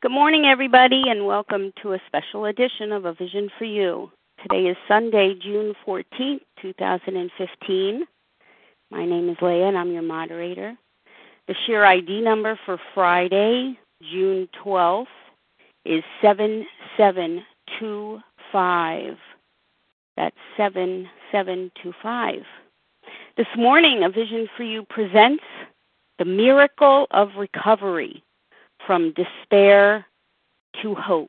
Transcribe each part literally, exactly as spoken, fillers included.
Good morning, everybody, and welcome to a special edition of A Vision for You. Today is Sunday, June fourteenth, twenty fifteen. My name is Leah, and I'm your moderator. The share I D number for Friday, June twelfth, is seven seven two five. That's seven seven two five. This morning, A Vision for You presents the miracle of recovery from despair to hope.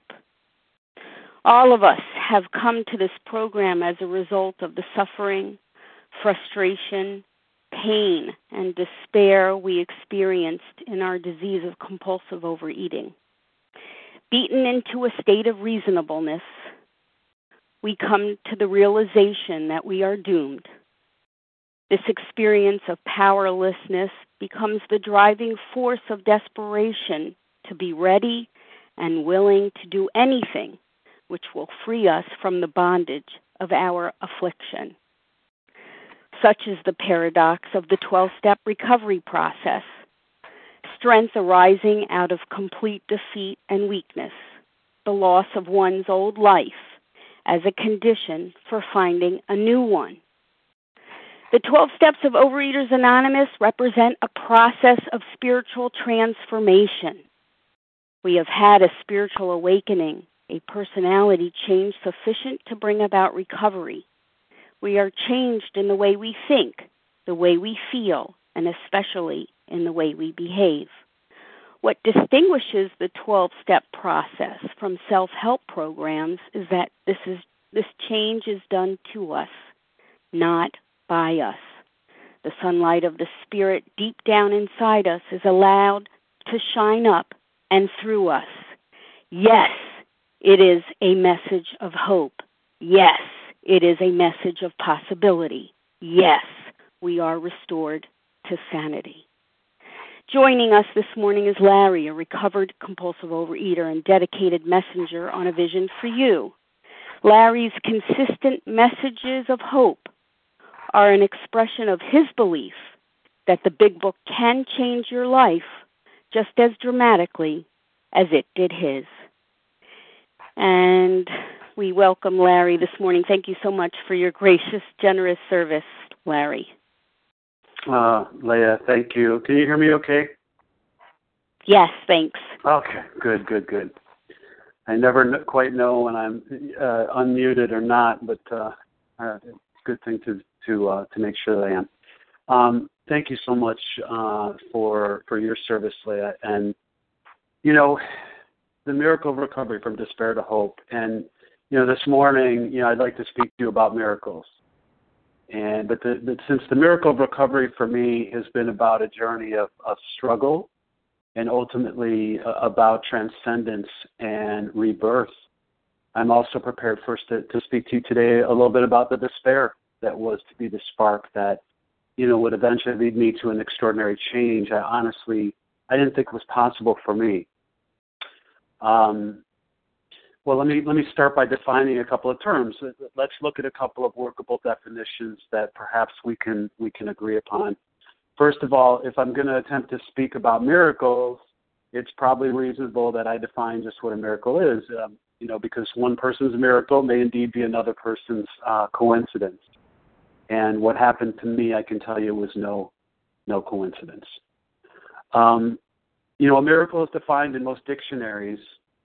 All of us have come to this program as a result of the suffering, frustration, pain, and despair we experienced in our disease of compulsive overeating. Beaten into a state of reasonableness, we come to the realization that we are doomed. This experience of powerlessness becomes the driving force of desperation to be ready and willing to do anything which will free us from the bondage of our affliction. Such is the paradox of the twelve-step recovery process. Strength arising out of complete defeat and weakness, the loss of one's old life as a condition for finding a new one. The twelve Steps of Overeaters Anonymous represent a process of spiritual transformation. We have had a spiritual awakening, a personality change sufficient to bring about recovery. We are changed in the way we think, the way we feel, and especially in the way we behave. What distinguishes the twelve-step process from self-help programs is that this is this change is done to us, not by us. The sunlight of the Spirit deep down inside us is allowed to shine up and through us. Yes, it is a message of hope. Yes, it is a message of possibility. Yes, we are restored to sanity. Joining us this morning is Larry, a recovered compulsive overeater and dedicated messenger on A Vision for You. Larry's consistent messages of hope are an expression of his belief that the Big Book can change your life just as dramatically as it did his. And we welcome Larry this morning. Thank you so much for your gracious, generous service, Larry. Uh, Leah, thank you. Can you hear me okay? Yes, thanks. Okay, good, good, good. I never kn- quite know when I'm uh, unmuted or not, but uh, uh, it's a good thing to to uh, to make sure that I am. Um, thank you so much uh, for for your service, Leah. And you know, the miracle of recovery from despair to hope. And you know, this morning, you know, I'd like to speak to you about miracles. And but, the, but since the miracle of recovery for me has been about a journey of, of struggle, and ultimately uh, about transcendence and rebirth, I'm also prepared first to, to speak to you today a little bit about the despair that was to be the spark that, you know, would eventually lead me to an extraordinary change. I honestly, I didn't think was possible for me. Um, well, let me let me start by defining a couple of terms. Let's look at a couple of workable definitions that perhaps we can we can agree upon. First of all, if I'm going to attempt to speak about miracles, it's probably reasonable that I define just what a miracle is. Um, you know, because one person's miracle may indeed be another person's uh, coincidence. And what happened to me, I can tell you, was no no coincidence. Um, you know, a miracle is defined in most dictionaries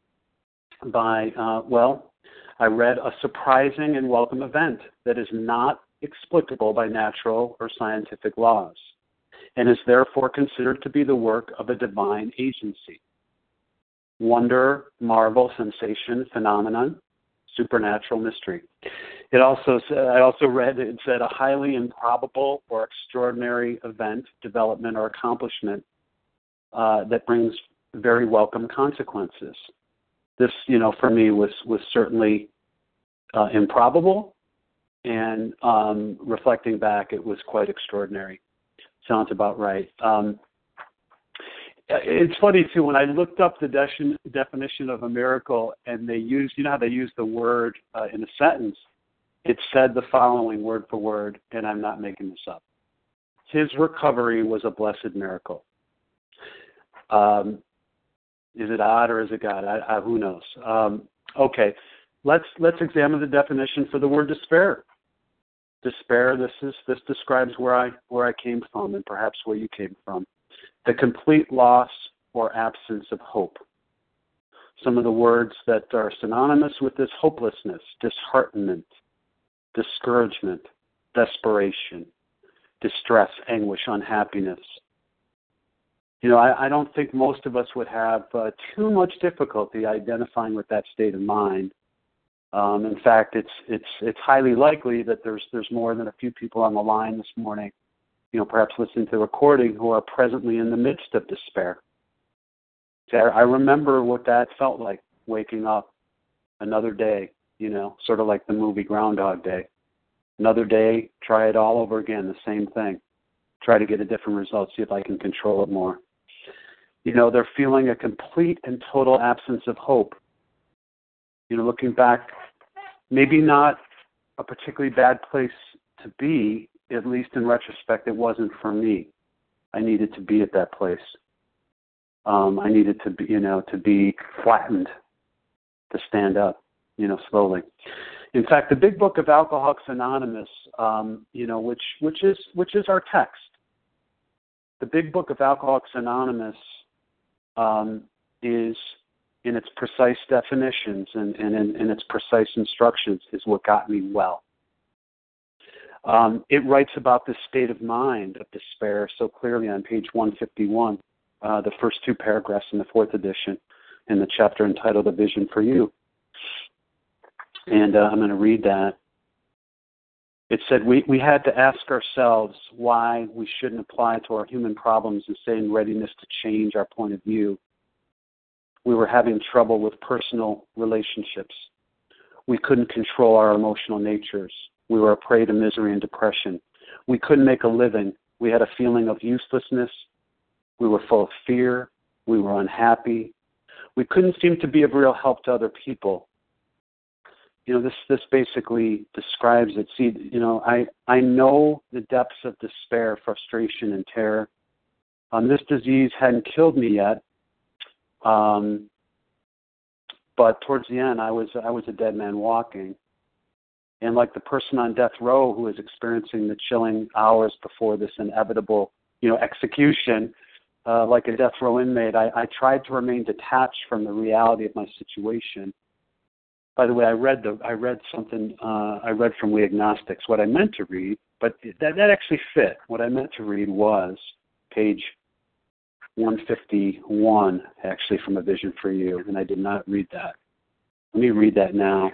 by, uh, well, I read a surprising and welcome event that is not explicable by natural or scientific laws, and is therefore considered to be the work of a divine agency. Wonder, marvel, sensation, phenomenon, supernatural mystery. It also said, I also read it said a highly improbable or extraordinary event, development, or accomplishment uh, that brings very welcome consequences. This, you know, for me was was certainly uh, improbable, and um, reflecting back, it was quite extraordinary. Sounds about right. Um, it's funny, too, when I looked up the de- definition of a miracle, and they used, you know how they use the word uh, in a sentence, it said the following word for word, and I'm not making this up. His recovery was a blessed miracle. Um, Is it odd or is it God? I, I, who knows? Um, okay, let's let's examine the definition for the word despair. Despair. This is this describes where I where I came from, and perhaps where you came from. The complete loss or absence of hope. Some of the words that are synonymous with this: hopelessness, disheartenment, discouragement, desperation, distress, anguish, unhappiness. You know, I, I don't think most of us would have uh, too much difficulty identifying with that state of mind. Um, in fact, it's it's it's highly likely that there's there's more than a few people on the line this morning, you know, perhaps listening to the recording, who are presently in the midst of despair. See, I, I remember what that felt like, waking up another day, you know, sort of like the movie Groundhog Day. Another day, try it all over again, the same thing. Try to get a different result, see if I can control it more. You know, they're feeling a complete and total absence of hope. You know, looking back, maybe not a particularly bad place to be, at least in retrospect, it wasn't for me. I needed to be at that place. Um, I needed to be, you know, to be flattened, to stand up, you know, slowly. In fact, the Big Book of Alcoholics Anonymous, um, you know, which which is which is our text. The Big Book of Alcoholics Anonymous um, is, in its precise definitions and, and in, in its precise instructions, is what got me well. Um, it writes about this state of mind of despair so clearly on page one fifty-one, uh, the first two paragraphs in the fourth edition, in the chapter entitled "A Vision for You." And uh, I'm going to read that. It said, we, we had to ask ourselves why we shouldn't apply to our human problems and stay in readiness to change our point of view. We were having trouble with personal relationships. We couldn't control our emotional natures. We were a prey to misery and depression. We couldn't make a living. We had a feeling of uselessness. We were full of fear. We were unhappy. We couldn't seem to be of real help to other people. You know, this this basically describes it. See, you know, I, I know the depths of despair, frustration, and terror. Um, this disease hadn't killed me yet, um, but towards the end, I was I was a dead man walking. And like the person on death row who is experiencing the chilling hours before this inevitable, you know, execution, uh, like a death row inmate, I, I tried to remain detached from the reality of my situation. By the way, I read the I read something uh, I read from We Agnostics. What I meant to read, but that that actually fit. What I meant to read was page one fifty-one, actually, from A Vision for You, and I did not read that. Let me read that now.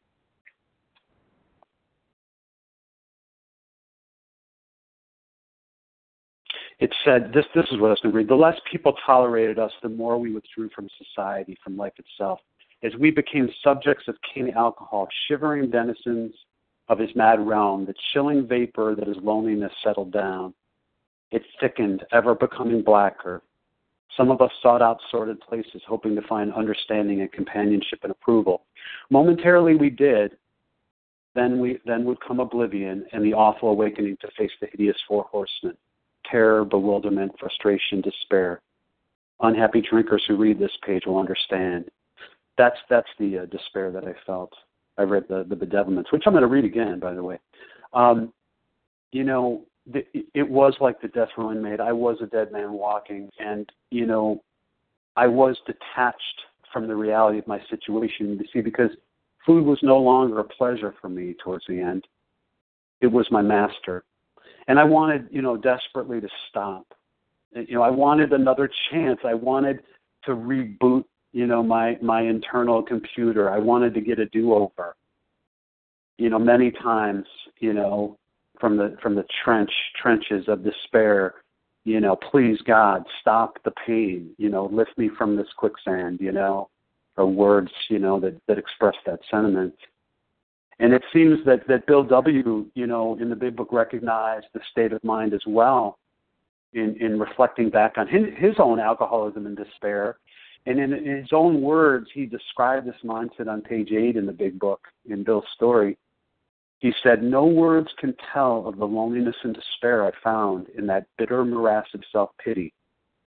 It said, this This is what I was going to read. The less people tolerated us, the more we withdrew from society, from life itself. As we became subjects of King Alcohol, shivering denizens of his mad realm, the chilling vapor that his loneliness settled down. It thickened, ever becoming blacker. Some of us sought out sordid places, hoping to find understanding and companionship and approval. Momentarily we did. Then we then would come oblivion and the awful awakening to face the hideous four horsemen. Terror, bewilderment, frustration, despair. Unhappy drinkers who read this page will understand. That's that's the uh, despair that I felt. I read the, the bedevilments, which I'm going to read again, by the way. Um, you know, the, it was like the death row inmate. I was a dead man walking, and, you know, I was detached from the reality of my situation. You see, because food was no longer a pleasure for me towards the end. It was my master. And I wanted, you know, desperately to stop. You know, I wanted another chance. I wanted to reboot, you know, my, my internal computer. I wanted to get a do-over. You know, many times, you know, from the from the trench trenches of despair, you know, please God, stop the pain, you know, lift me from this quicksand, you know, or words, you know, that, that express that sentiment. And it seems that, that Bill W., you know, in the Big Book recognized the state of mind as well in, in reflecting back on his, his own alcoholism and despair. And in, in his own words, he described this mindset on page eight in the Big Book, in Bill's story. He said, no words can tell of the loneliness and despair I found in that bitter morass of self-pity.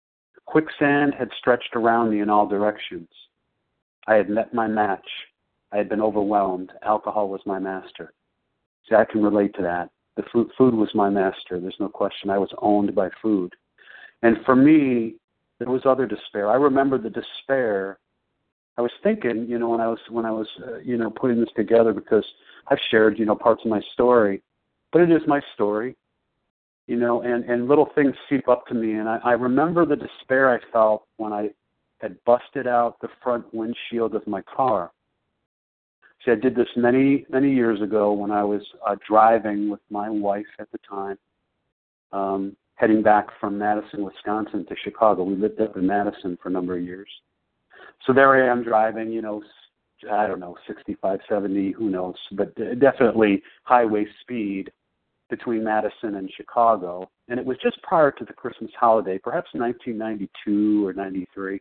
Quicksand had stretched around me in all directions. I had met my match. I had been overwhelmed. Alcohol was my master. See, I can relate to that. The food, food was my master. There's no question. I was owned by food. And for me, there was other despair. I remember the despair. I was thinking, you know, when I was when I was, uh, you know, putting this together, because I've shared, you know, parts of my story, but it is my story, you know, and, and little things seep up to me. And I, I remember the despair I felt when I had busted out the front windshield of my car. See, I did this many, many years ago when I was uh, driving with my wife at the time, um, heading back from Madison, Wisconsin to Chicago. We lived up in Madison for a number of years. So there I am driving, you know, I don't know, sixty-five, seventy, who knows, but definitely highway speed between Madison and Chicago. And it was just prior to the Christmas holiday, perhaps nineteen ninety-two or ninety-three.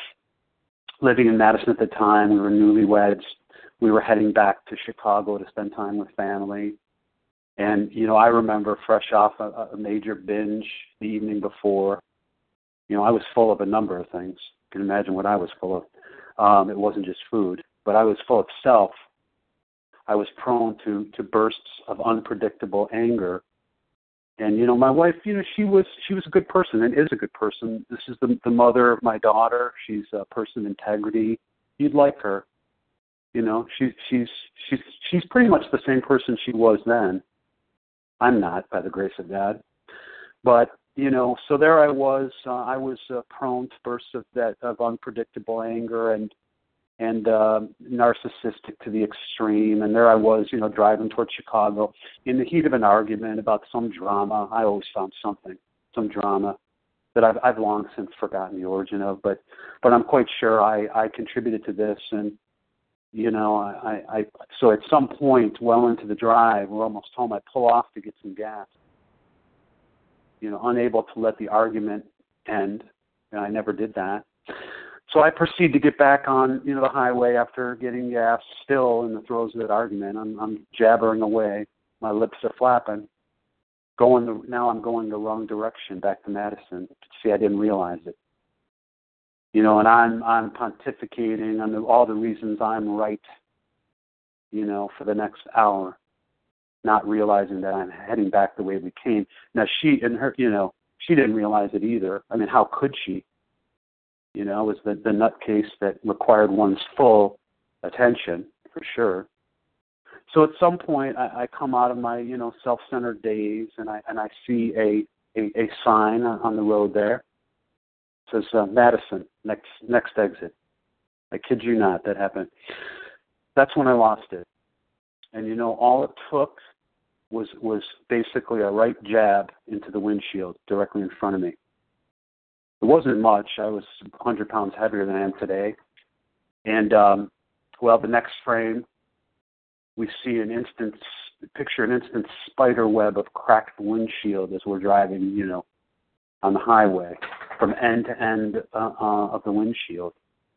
Living in Madison at the time, we were newlyweds. We were heading back to Chicago to spend time with family. And, you know, I remember fresh off a, a major binge the evening before. You know, I was full of a number of things. You can imagine what I was full of. Um, it wasn't just food, but I was full of self. I was prone to, to bursts of unpredictable anger. And, you know, my wife, you know, she was she was a good person and is a good person. This is the, the mother of my daughter. She's a person of integrity. You'd like her. You know, she, she's she's she's pretty much the same person she was then. I'm not, by the grace of God. But, you know, so there I was. Uh, I was uh, prone to bursts of that of unpredictable anger and and uh, narcissistic to the extreme. And there I was, you know, driving towards Chicago in the heat of an argument about some drama. I always found something, some drama that I've I've long since forgotten the origin of. But but I'm quite sure I, I contributed to this. And You know, I, I, so at some point, well into the drive, we're almost home, I pull off to get some gas. You know, unable to let the argument end, and I never did that. So I proceed to get back on, you know, the highway after getting gas, still in the throes of that argument. I'm, I'm jabbering away. My lips are flapping. Going the, now I'm going the wrong direction, back to Madison. See, I didn't realize it. You know, and I'm I'm pontificating on the, all the reasons I'm right, you know, for the next hour, not realizing that I'm heading back the way we came. Now, she and her, you know, she didn't realize it either. I mean, how could she? You know, it was the, the nutcase that required one's full attention, for sure. So at some point, I, I come out of my, you know, self-centered daze, and I and I see a, a, a sign on the road there. It says uh, Madison, next next exit. I kid you not, that happened. That's when I lost it. And you know, all it took was was basically a right jab into the windshield directly in front of me. It wasn't much. I was one hundred pounds heavier than I am today. And um, well, the next frame, we see an instant picture, an instant spider web of cracked windshield as we're driving, you know, on the highway, from end to end uh, uh, of the windshield.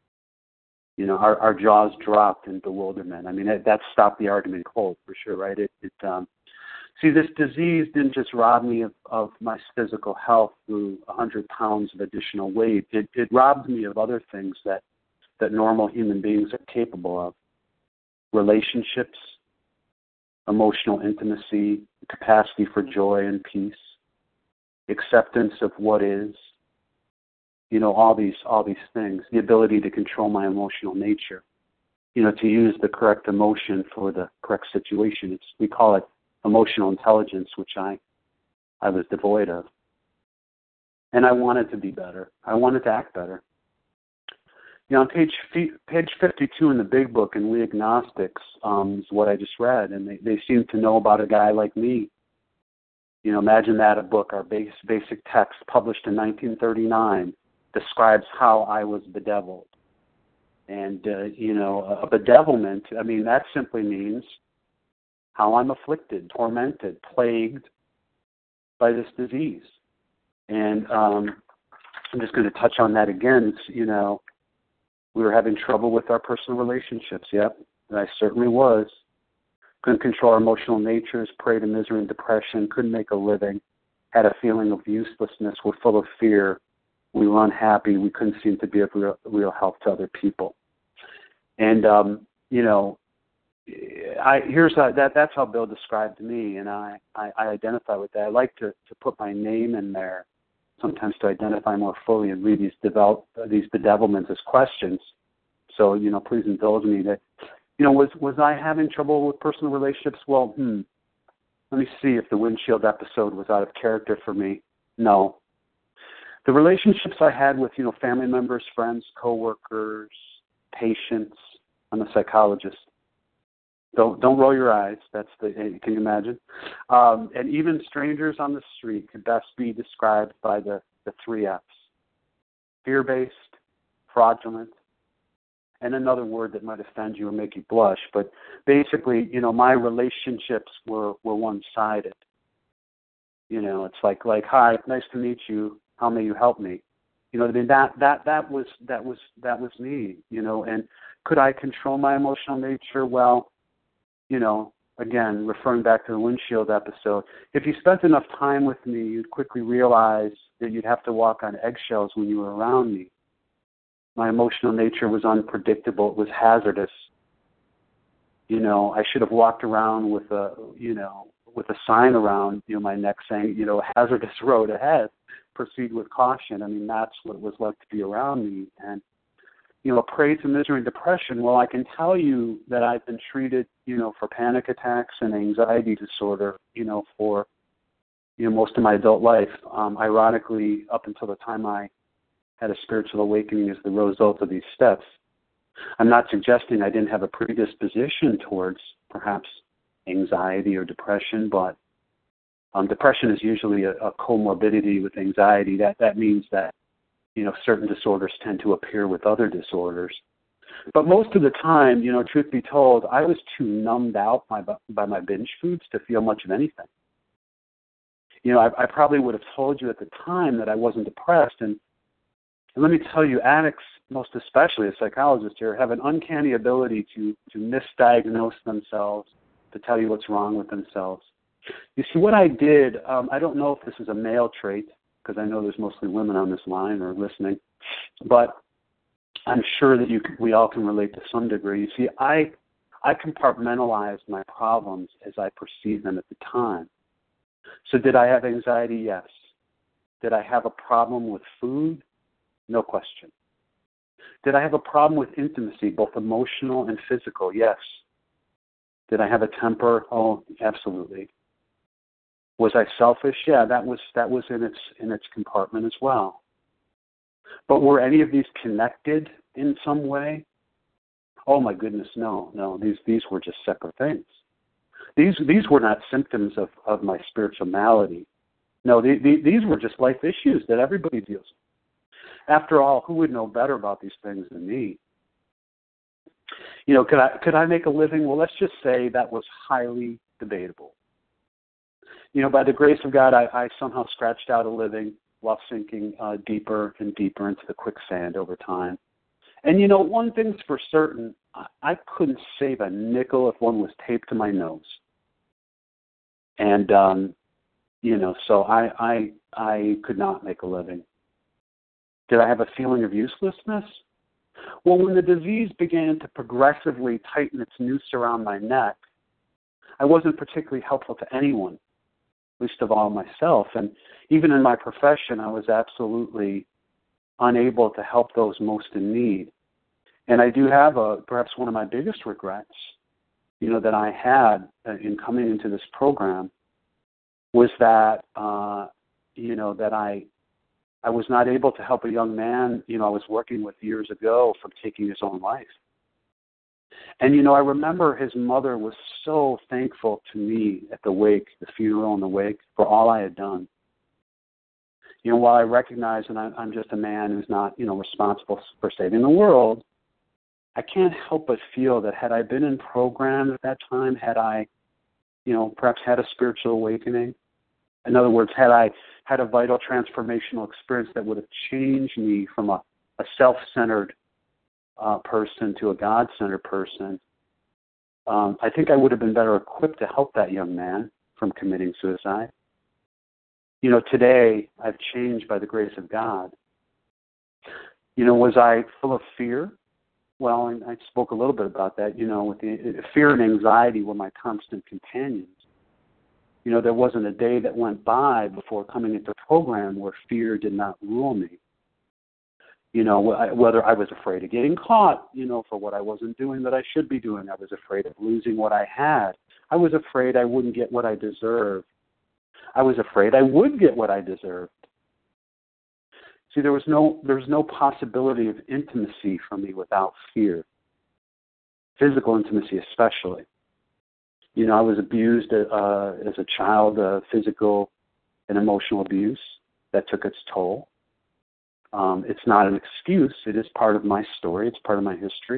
You know, our, our jaws dropped in bewilderment. I mean, it, that stopped the argument cold, for sure, right? It, it um, see, this disease didn't just rob me of, of my physical health through one hundred pounds of additional weight. It, it robbed me of other things that, that normal human beings are capable of. Relationships, emotional intimacy, capacity for joy and peace, acceptance of what is, you know, all these all these things, the ability to control my emotional nature, you know, to use the correct emotion for the correct situation. It's, we call it emotional intelligence, which I I was devoid of. And I wanted to be better. I wanted to act better. You know, on page page fifty-two in the big book in We Agnostics um, is what I just read, and they, they seem to know about a guy like me. You know, imagine that, a book, our base, basic text, published in nineteen thirty-nine, describes how I was bedeviled. And, uh, you know, a bedevilment, I mean, that simply means how I'm afflicted, tormented, plagued by this disease. And um, I'm just going to touch on that again. It's, you know, we were having trouble with our personal relationships. Yep, I certainly was. Couldn't control our emotional natures, prey to misery and depression, couldn't make a living, had a feeling of uselessness, were full of fear, We were unhappy. We couldn't seem to be of real, real help to other people. And, um, you know, I here's how, that. That's how Bill described me, and I, I, I identify with that. I like to, to put my name in there sometimes to identify more fully and read these develop these bedevilments as questions. So, you know, please indulge me. That, you know, was was I having trouble with personal relationships? Well, hmm. Let me see if the windshield episode was out of character for me. No. The relationships I had with, you know, family members, friends, coworkers, patients. I'm a psychologist. Don't don't roll your eyes. That's the can you imagine? Um, and even strangers on the street could best be described by the, the three F's: fear-based, fraudulent, and another word that might offend you or make you blush. But basically, you know, my relationships were, were one-sided. You know, it's like like hi, nice to meet you. How may you help me? You know, I mean that that that was that was that was me. You know, and could I control my emotional nature? Well, you know, again, referring back to the windshield episode, if you spent enough time with me, you'd quickly realize that you'd have to walk on eggshells when you were around me. My emotional nature was unpredictable. It was hazardous. You know, I should have walked around with a, you know, with a sign around, you know, my neck saying, you know, hazardous road ahead. Proceed with caution. I mean, that's what it was like to be around me. And you know, a prey to misery and depression. Well, I can tell you that I've been treated, you know, for panic attacks and anxiety disorder, you know, for, you know, most of my adult life. Um, ironically, up until the time I had a spiritual awakening as the result of these steps. I'm not suggesting I didn't have a predisposition towards perhaps anxiety or depression, but um, depression is usually a, a comorbidity with anxiety. That that means that you know, certain disorders tend to appear with other disorders. But most of the time, you know, truth be told, I was too numbed out by, by my binge foods to feel much of anything. You know, I, I probably would have told you at the time that I wasn't depressed. And, and let me tell you, addicts, most especially as psychologists here, have an uncanny ability to, to misdiagnose themselves, to tell you what's wrong with themselves. You see, what I did, um, I don't know if this is a male trait, because I know there's mostly women on this line or listening, but I'm sure that you we all can relate to some degree. You see, I I compartmentalized my problems as I perceived them at the time. So did I have anxiety? Yes. Did I have a problem with food? No question. Did I have a problem with intimacy, both emotional and physical? Yes. Did I have a temper? Oh, absolutely. Was I selfish? Yeah, that was that was in its in its compartment as well. But were any of these connected in some way? Oh my goodness, no, no. These these were just separate things. These these were not symptoms of, of my spiritual malady. No, the, the, these were just life issues that everybody deals with. After all, who would know better about these things than me? You know, could I could I make a living? Well, let's just say that was highly debatable. You know, by the grace of God, I, I somehow scratched out a living while sinking uh, deeper and deeper into the quicksand over time. And, you know, one thing's for certain, I, I couldn't save a nickel if one was taped to my nose. And, um, you know, so I, I, I could not make a living. Did I have a feeling of uselessness? Well, when the disease began to progressively tighten its noose around my neck, I wasn't particularly helpful to anyone, least of all myself. And even in my profession, I was absolutely unable to help those most in need. And I do have a perhaps one of my biggest regrets, you know, that I had in coming into this program was that, uh, you know, that I I was not able to help a young man, you know, I was working with years ago from taking his own life. And, you know, I remember his mother was so thankful to me at the wake, the funeral and the wake, for all I had done. You know, while I recognize that I'm just a man who's not, you know, responsible for saving the world, I can't help but feel that had I been in program at that time, had I, you know, perhaps had a spiritual awakening, in other words, had I had a vital transformational experience that would have changed me from a, a self-centered uh, person to a God-centered person, um, I think I would have been better equipped to help that young man from committing suicide. You know, today I've changed by the grace of God. You know, was I full of fear? Well, and I spoke a little bit about that. You know, with the fear and anxiety were my constant companions. You know, there wasn't a day that went by before coming into the program where fear did not rule me. You know, whether I was afraid of getting caught, you know, for what I wasn't doing that I should be doing. I was afraid of losing what I had. I was afraid I wouldn't get what I deserved. I was afraid I would get what I deserved. See, there was no there was no possibility of intimacy for me without fear. Physical intimacy especially. You know, I was abused uh, as a child, uh, physical and emotional abuse that took its toll. Um, it's not an excuse. It is part of my story. It's part of my history.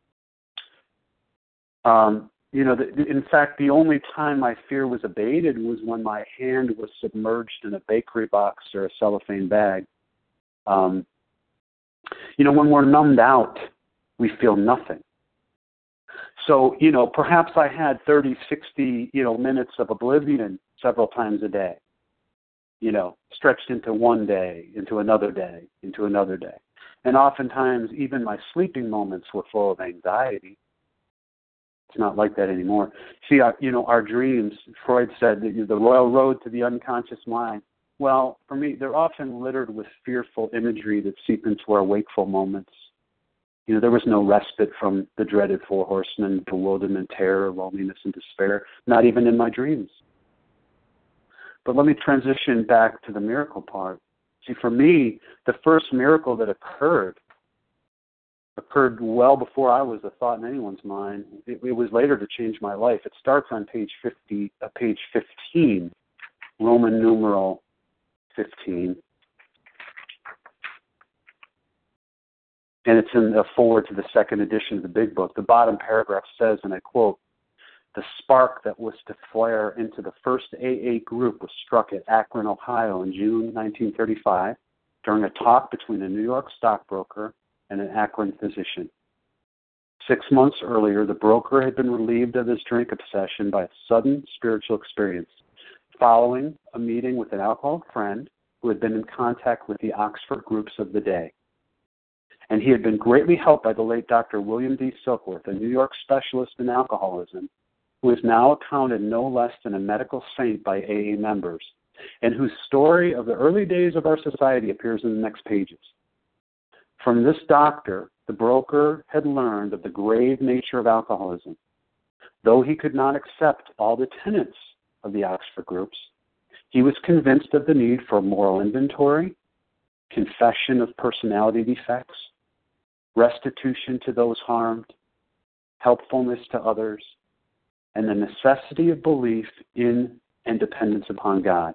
Um, you know, the, in fact, the only time my fear was abated was when my hand was submerged in a bakery box or a cellophane bag. Um, you know, when we're numbed out, we feel nothing. So, you know, perhaps I had thirty, sixty, you know, minutes of oblivion several times a day. You know, stretched into one day, into another day, into another day. And oftentimes, even my sleeping moments were full of anxiety. It's not like that anymore. See, our, you know, our dreams, Freud said, that the royal road to the unconscious mind. Well, for me, they're often littered with fearful imagery that seep into our wakeful moments. You know, there was no respite from the dreaded four horsemen, bewilderment, terror, loneliness, and despair, not even in my dreams. But let me transition back to the miracle part. See, for me, the first miracle that occurred occurred well before I was a thought in anyone's mind. It, it was later to change my life. It starts on page fifty, uh, page fifteen, Roman numeral fifteen, and it's in the forward to the second edition of the Big Book. The bottom paragraph says, and I quote, "The spark that was to flare into the first A A group was struck at Akron, Ohio in June nineteen thirty-five during a talk between a New York stockbroker and an Akron physician. Six months earlier, the broker had been relieved of his drink obsession by a sudden spiritual experience following a meeting with an alcoholic friend who had been in contact with the Oxford groups of the day. And he had been greatly helped by the late Doctor William D. Silkworth, a New York specialist in alcoholism, who is now accounted no less than a medical saint by A A members, and whose story of the early days of our society appears in the next pages. From this doctor, the broker had learned of the grave nature of alcoholism. Though he could not accept all the tenets of the Oxford groups, he was convinced of the need for moral inventory, confession of personality defects, restitution to those harmed, helpfulness to others, and the necessity of belief in and dependence upon God.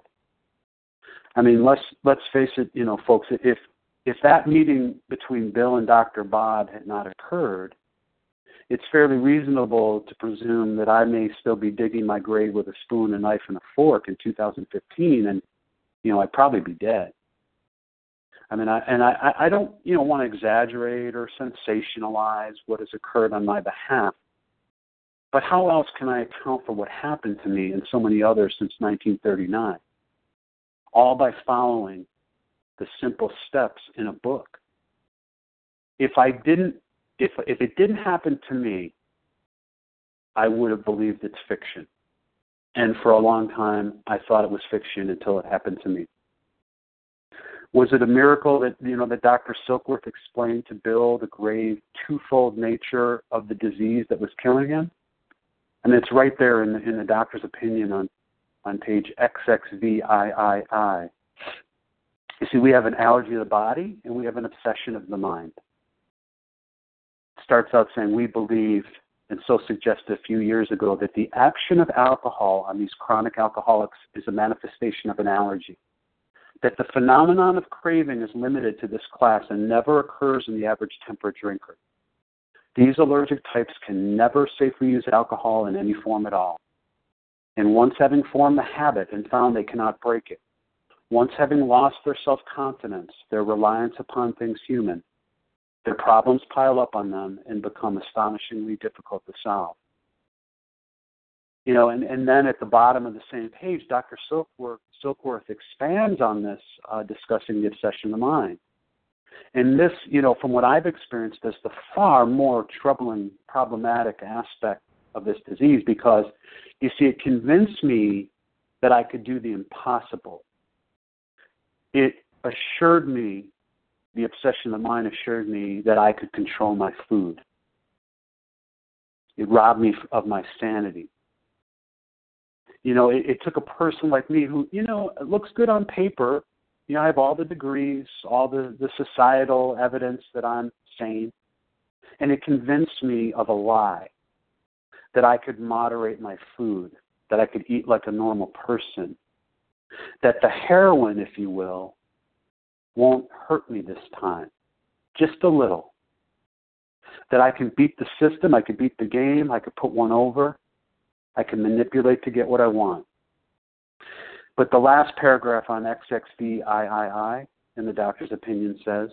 I mean, let's let's face it, you know, folks, if if that meeting between Bill and Doctor Bob had not occurred, it's fairly reasonable to presume that I may still be digging my grave with a spoon, a knife, and a fork in two thousand fifteen, and, you know, I'd probably be dead. I mean, I, and I, I don't, you know, want to exaggerate or sensationalize what has occurred on my behalf. But how else can I account for what happened to me and so many others since nineteen thirty-nine? All by following the simple steps in a book. If I didn't, if if it didn't happen to me, I would have believed it's fiction. And for a long time, I thought it was fiction until it happened to me. Was it a miracle that, you know, that Doctor Silkworth explained to Bill the grave twofold nature of the disease that was killing him? And it's right there in the, in the doctor's opinion on, on page X X V I I. You see, we have an allergy of the body and we have an obsession of the mind. It starts out saying we believe, and so suggested a few years ago, that the action of alcohol on these chronic alcoholics is a manifestation of an allergy. That the phenomenon of craving is limited to this class and never occurs in the average temperate drinker. These allergic types can never safely use alcohol in any form at all. And once having formed the habit and found they cannot break it, once having lost their self-confidence, their reliance upon things human, their problems pile up on them and become astonishingly difficult to solve. You know, and, and then at the bottom of the same page, Doctor Silkworth, Silkworth expands on this, uh, discussing the obsession of the mind. And this, you know, from what I've experienced, is the far more troubling, problematic aspect of this disease because, you see, it convinced me that I could do the impossible. It assured me, the obsession of mine assured me that I could control my food. It robbed me of my sanity. You know, it, it took a person like me who, you know, it looks good on paper. You know, I have all the degrees, all the, the societal evidence that I'm sane. And it convinced me of a lie, that I could moderate my food, that I could eat like a normal person, that the heroin, if you will, won't hurt me this time, just a little, that I can beat the system, I could beat the game, I could put one over, I can manipulate to get what I want. But the last paragraph on X X D I I I in the doctor's opinion says,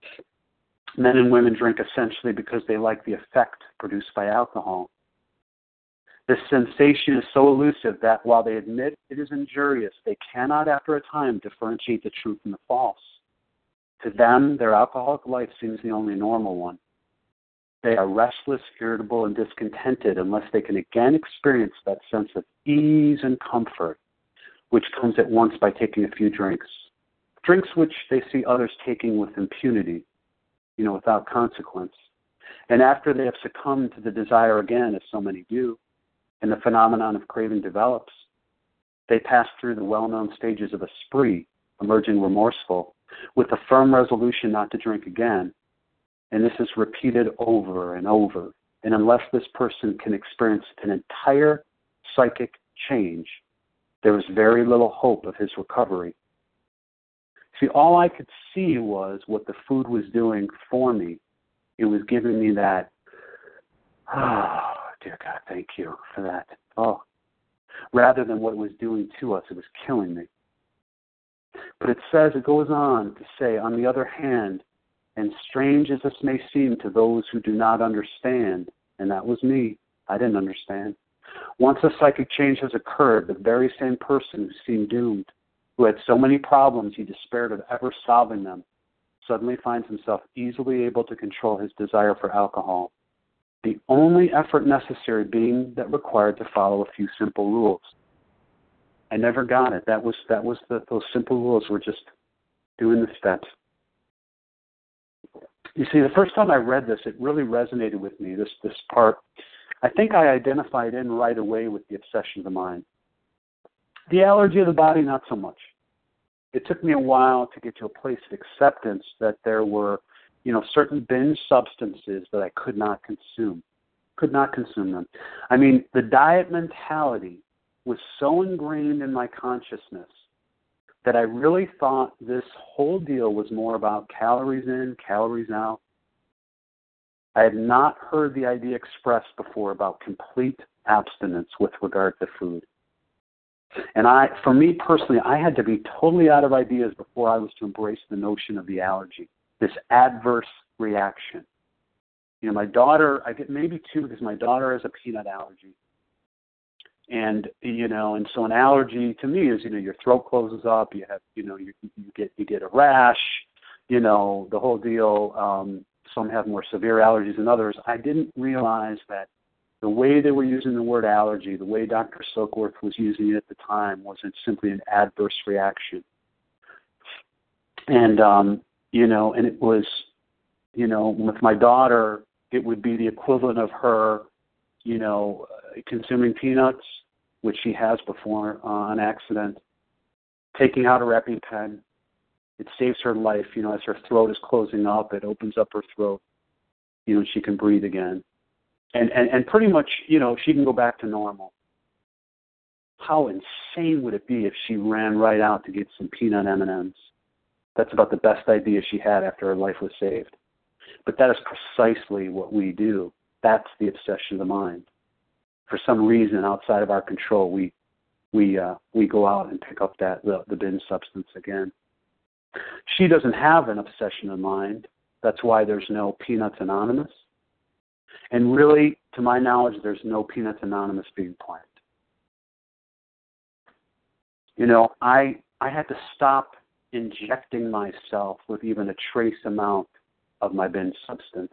men and women drink essentially because they like the effect produced by alcohol. This sensation is so elusive that while they admit it is injurious, they cannot after a time differentiate the true from the false. To them, their alcoholic life seems the only normal one. They are restless, irritable, and discontented unless they can again experience that sense of ease and comfort, which comes at once by taking a few drinks. Drinks which they see others taking with impunity, you know, without consequence. And after they have succumbed to the desire again, as so many do, and the phenomenon of craving develops, they pass through the well-known stages of a spree, emerging remorseful, with a firm resolution not to drink again. And this is repeated over and over. And unless this person can experience an entire psychic change, there is very little hope of his recovery. See, all I could see was what the food was doing for me. It was giving me that, oh, dear God, thank you for that. Oh, rather than what it was doing to us, it was killing me. But it says, it goes on to say, on the other hand, and strange as this may seem to those who do not understand, and that was me, I didn't understand. Once a psychic change has occurred, the very same person who seemed doomed, who had so many problems he despaired of ever solving them, suddenly finds himself easily able to control his desire for alcohol. The only effort necessary being that required to follow a few simple rules. I never got it. That was that was the, those simple rules were just doing the steps. You see, the first time I read this, it really resonated with me, this this part. I think I identified in right away with the obsession of the mind. The allergy of the body, not so much. It took me a while to get to a place of acceptance that there were, you know, certain binge substances that I could not consume. Could not consume them. I mean, the diet mentality was so ingrained in my consciousness that I really thought this whole deal was more about calories in, calories out. I had not heard the idea expressed before about complete abstinence with regard to food. And I, for me personally, I had to be totally out of ideas before I was to embrace the notion of the allergy, this adverse reaction. You know, my daughter, I get maybe two because my daughter has a peanut allergy. And, you know, and so an allergy to me is, you know, your throat closes up, you have, you know, you, you get you get a rash, you know, the whole deal. Um, some have more severe allergies than others. I didn't realize that the way they were using the word allergy, the way Doctor Silkworth was using it at the time, wasn't simply an adverse reaction. And, um, you know, and it was, you know, with my daughter, it would be the equivalent of her, you know, uh, consuming peanuts, which she has before uh, on accident, taking out a EpiPen. It saves her life, you know, as her throat is closing up, it opens up her throat, you know, she can breathe again. And, and, and pretty much, you know, she can go back to normal. How insane would it be if she ran right out to get some peanut M and M's? That's about the best idea she had after her life was saved. But that is precisely what we do. That's the obsession of the mind. For some reason outside of our control, we we uh, we go out and pick up that the, the binge substance again. She doesn't have an obsession of mind. That's why there's no Peanuts Anonymous. And really, to my knowledge, there's no Peanuts Anonymous being planned. You know, I I had to stop injecting myself with even a trace amount of my binge substance.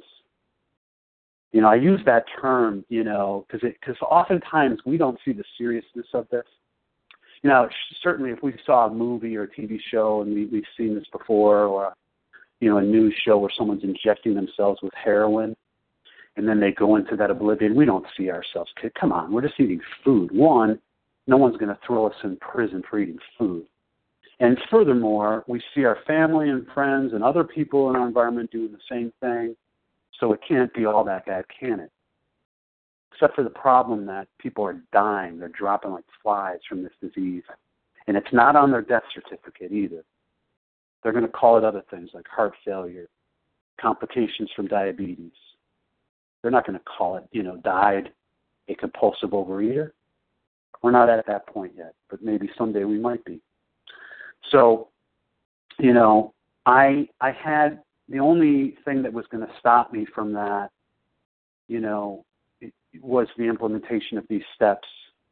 You know, I use that term, you know, because because oftentimes we don't see the seriousness of this. You know, certainly if we saw a movie or a T V show and we, we've seen this before, or, you know, a news show where someone's injecting themselves with heroin and then they go into that oblivion, we don't see ourselves. Come on, we're just eating food. One, no one's going to throw us in prison for eating food. And furthermore, we see our family and friends and other people in our environment doing the same thing. So it can't be all that bad, can it? Except for the problem that people are dying. They're dropping like flies from this disease. And it's not on their death certificate either. They're going to call it other things like heart failure, complications from diabetes. They're not going to call it, you know, died a compulsive overeater. We're not at that point yet, but maybe someday we might be. So, you know, I I had the only thing that was going to stop me from that, you know, it, was the implementation of these steps.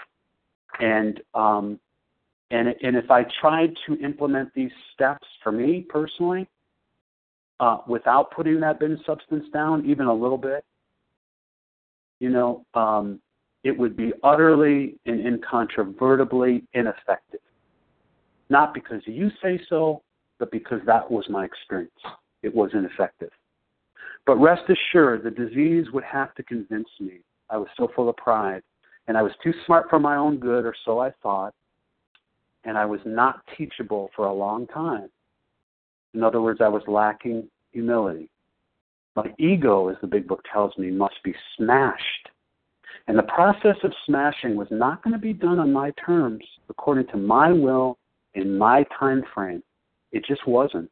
And um, and and if I tried to implement these steps for me personally, uh, without putting that binge substance down, even a little bit, you know, um, it would be utterly and incontrovertibly ineffective. Not because you say so, but because that was my experience. It was ineffective. But rest assured, the disease would have to convince me. I was so full of pride, and I was too smart for my own good, or so I thought, and I was not teachable for a long time. In other words, I was lacking humility. My ego, as the big book tells me, must be smashed. And the process of smashing was not going to be done on my terms, according to my will, in my time frame. It just wasn't.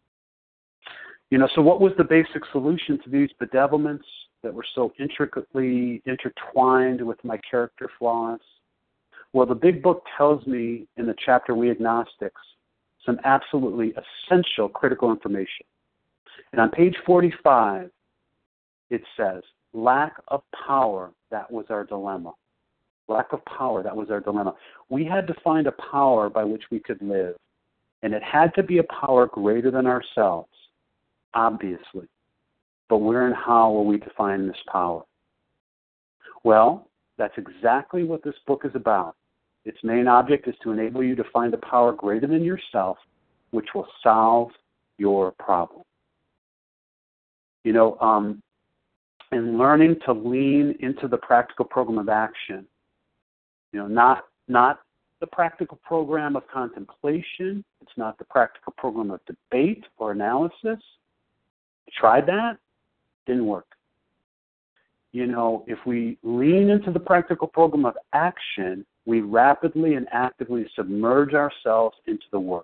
You know, so what was the basic solution to these bedevilments that were so intricately intertwined with my character flaws? Well, the big book tells me in the chapter We Agnostics some absolutely essential critical information. And on page forty-five, it says, lack of power, that was our dilemma. Lack of power, that was our dilemma. We had to find a power by which we could live. And it had to be a power greater than ourselves, obviously. But where and how will we define this power? Well, that's exactly what this book is about. Its main object is to enable you to find a power greater than yourself, which will solve your problem. You know, um, in learning to lean into the practical program of action, you know, not not the practical program of contemplation. It's not the practical program of debate or analysis. Tried that, didn't work. You know, if we lean into the practical program of action, we rapidly and actively submerge ourselves into the work.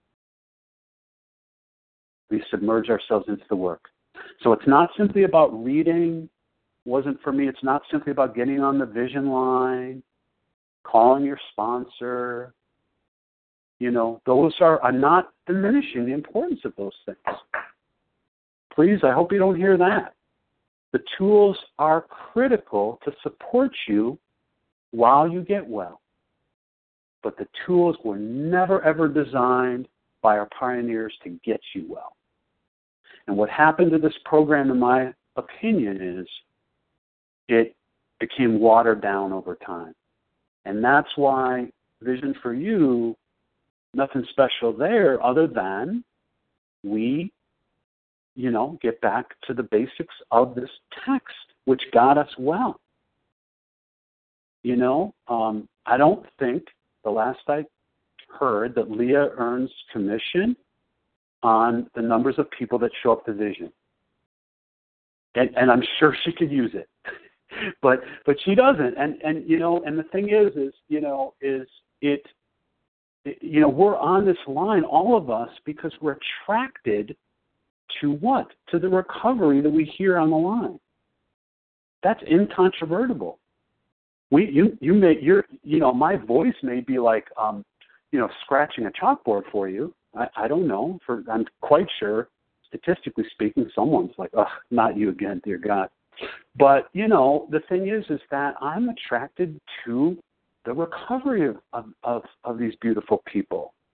We submerge ourselves into the work. So it's not simply about reading. Wasn't for me. It's not simply about getting on the vision line, calling your sponsor. You know, those are, I'm not diminishing the importance of those things. Please, I hope you don't hear that. The tools are critical to support you while you get well. But the tools were never, ever designed by our pioneers to get you well. And what happened to this program, in my opinion, is it became watered down over time. And that's why Vision for You, nothing special there other than we, you know, get back to the basics of this text, which got us well. You know, um, I don't think, the last I heard, that Leah earns commission on the numbers of people that show up to Vision. And, and I'm sure she could use it. but but she doesn't. And, and, you know, and the thing is, is, you know, is it, it, you know, we're on this line, all of us, because we're attracted to what? To the recovery that we hear on the line. That's incontrovertible. We, you, you may, you're, you know, my voice may be like, um, you know, scratching a chalkboard for you. I, I don't know. For I'm quite sure, statistically speaking, someone's like, oh, not you again, dear God. But, you know, the thing is, is that I'm attracted to the recovery of, of, of, of these beautiful people.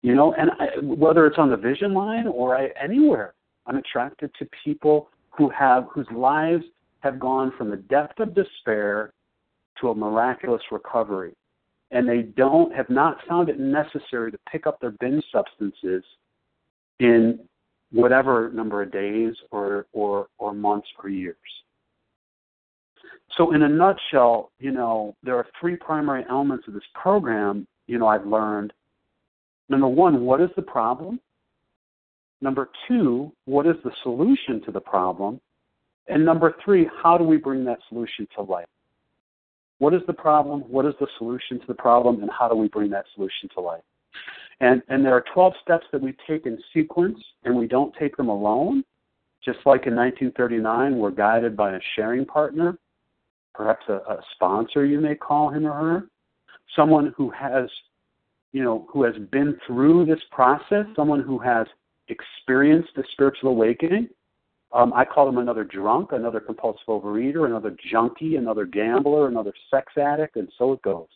You know, and I, whether it's on the vision line or I, anywhere, I'm attracted to people who have whose lives have gone from the depth of despair to a miraculous recovery, and they don't have not found it necessary to pick up their binge substances in whatever number of days or or, or months or years. So in a nutshell, you know, there are three primary elements of this program, you know, I've learned. Number one, what is the problem? Number two, what is the solution to the problem? And number three, how do we bring that solution to life? What is the problem? What is the solution to the problem? And how do we bring that solution to life? And, and there are twelve steps that we take in sequence, and we don't take them alone. Just like in nineteen thirty-nine, we're guided by a sharing partner, perhaps a, a sponsor, you may call him or her, someone who has you know, who has been through this process, someone who has experienced the spiritual awakening. Um, I call them another drunk, another compulsive overeater, another junkie, another gambler, another sex addict, and so it goes.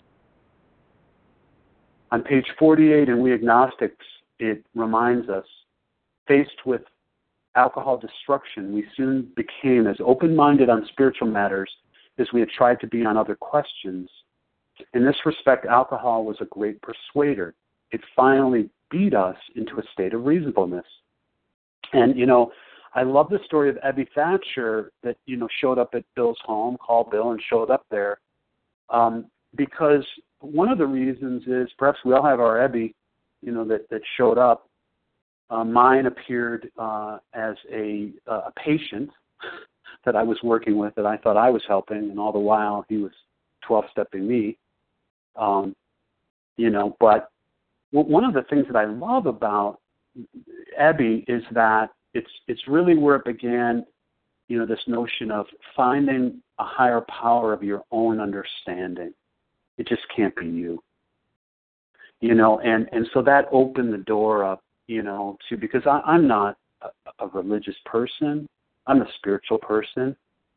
On page forty-eight in We Agnostics, it reminds us, faced with alcohol destruction, we soon became as open-minded on spiritual matters as we had tried to be on other questions. In this respect, alcohol was a great persuader. It finally beat us into a state of reasonableness. And, you know, I love the story of Ebby Thatcher that, you know, showed up at Bill's home, called Bill and showed up there. Um, because one of the reasons is perhaps we all have our Ebby, you know, that, that showed up. Uh, mine appeared uh, as a, uh, a patient that I was working with that I thought I was helping, and all the while he was twelve-stepping me. Um, you know, but one of the things that I love about Ebby is that it's it's really where it began, you know, this notion of finding a higher power of your own understanding. It just can't be you. You know, and, and so that opened the door up, you know, to, because I, I'm not a, a religious person. I'm a spiritual person.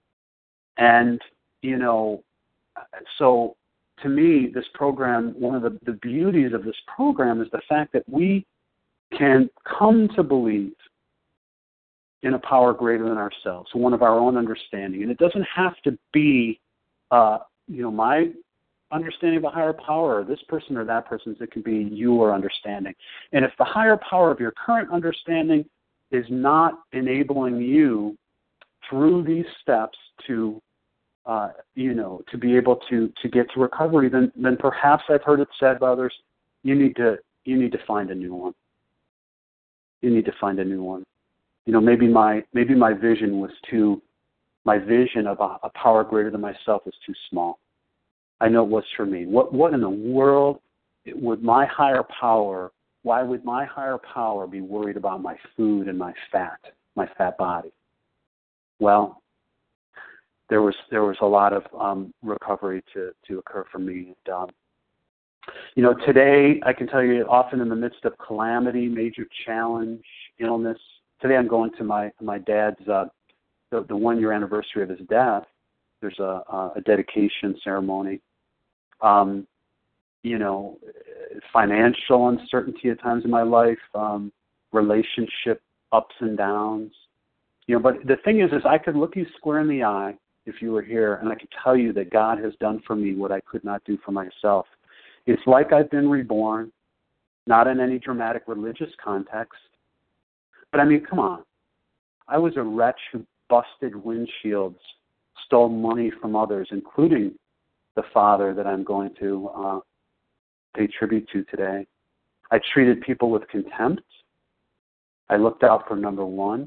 And, you know, so to me, this program, one of the, the beauties of this program is the fact that we can come to believe in a power greater than ourselves, one of our own understanding. And it doesn't have to be, uh, you know, my understanding of a higher power, or this person or that person's. It can be your understanding. And if the higher power of your current understanding is not enabling you through these steps to Uh, you know, to be able to, to get to recovery, then then perhaps I've heard it said by others, you need to you need to find a new one. You need to find a new one. You know, maybe my maybe my vision was too, my vision of a, a power greater than myself was too small. I know it was for me. What what in the world would my higher power? Why would my higher power be worried about my food and my fat, my fat body? Well, There was there was a lot of um, recovery to, to occur for me. And, um, you know, today I can tell you, often in the midst of calamity, major challenge, illness. Today I'm going to my my dad's uh, the, the one year anniversary of his death. There's a a dedication ceremony. Um, you know, financial uncertainty at times in my life, um, relationship ups and downs. You know, but the thing is, is I could look you square in the eye if you were here, and I could tell you that God has done for me what I could not do for myself. It's like I've been reborn, not in any dramatic religious context. But I mean, come on. I was a wretch who busted windshields, stole money from others, including the father that I'm going to uh, pay tribute to today. I treated people with contempt. I looked out for number one.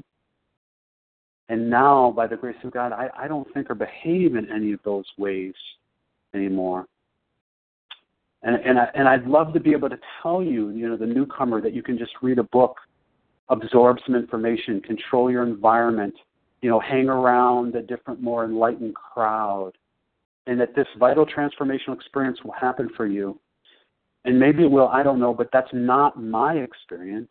And now, by the grace of God, I, I don't think or behave in any of those ways anymore. And and, I, and I'd love to be able to tell you, you know, the newcomer, that you can just read a book, absorb some information, control your environment, you know, hang around a different, more enlightened crowd, and that this vital transformational experience will happen for you. And maybe it will, I don't know, but that's not my experience.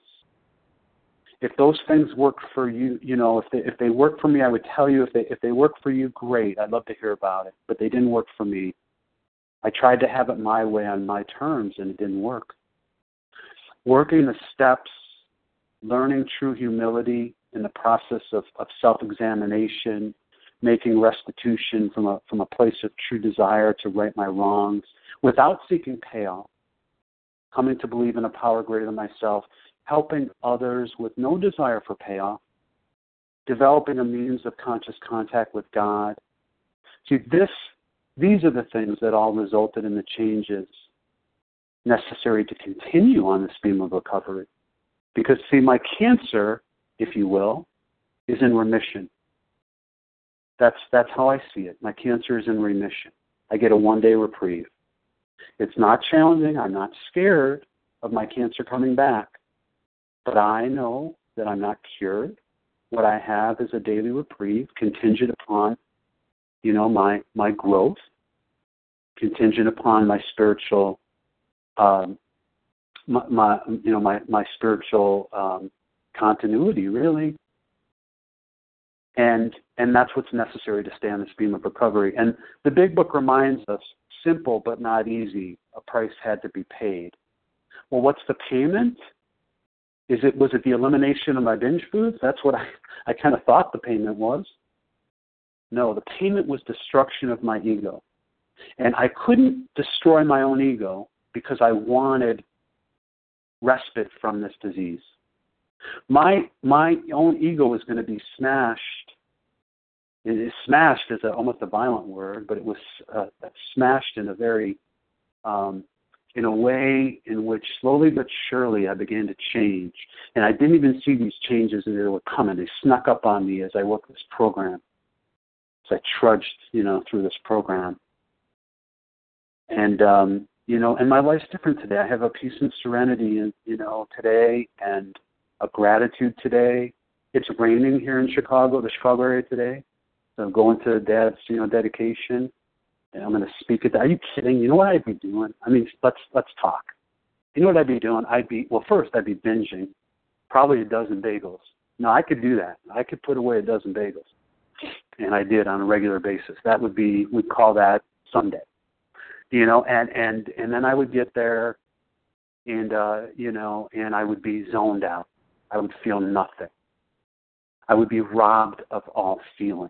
If those things work for you, you know, if they if they work for me, I would tell you. If they if they work for you, great. I'd love to hear about it. But they didn't work for me. I tried to have it my way on my terms, and it didn't work. working the steps, learning true humility in the process of, of self-examination, making restitution from a from a place of true desire to right my wrongs, without seeking payoff, coming to believe in a power greater than myself, helping others with no desire for payoff, developing a means of conscious contact with God. See, this, these are the things that all resulted in the changes necessary to continue on this beam of recovery. Because, see, my cancer, if you will, is in remission. That's that's how I see it. My cancer is in remission. I get a one-day reprieve. It's not challenging. I'm not scared of my cancer coming back. But I know that I'm not cured. What I have is a daily reprieve contingent upon, you know, my, my growth, contingent upon my spiritual, um, my, my you know, my, my spiritual um, continuity, really. And and that's what's necessary to stay on this beam of recovery. And the Big Book reminds us, simple but not easy, a price had to be paid. Well, what's the payment? Is it was it the elimination of my binge foods? That's what I, I kind of thought the payment was. No, the payment was destruction of my ego. And I couldn't destroy my own ego because I wanted respite from this disease. My my own ego was going to be smashed. It is smashed is a, almost a violent word, but it was uh, smashed in a very, um, in a way in which slowly but surely I began to change. And I didn't even see these changes as they were coming. They snuck up on me as I worked this program, as I trudged, you know, through this program. And, um, you know, and my life's different today. I have a peace and serenity, in, you know, today, and a gratitude today. It's raining here in Chicago, the Chicago area today. So I'm going to Dad's, you know, dedication, and I'm going to speak at that. Are you kidding? You know what I'd be doing? I mean, let's let's talk. You know what I'd be doing? I'd be, well, first I'd be binging probably a dozen bagels. No, I could do that. I could put away a dozen bagels, and I did on a regular basis. That would be, we'd call that Sunday. You know, and, and, and then I would get there, and, uh, you know, and I would be zoned out. I would feel nothing. I would be robbed of all feeling.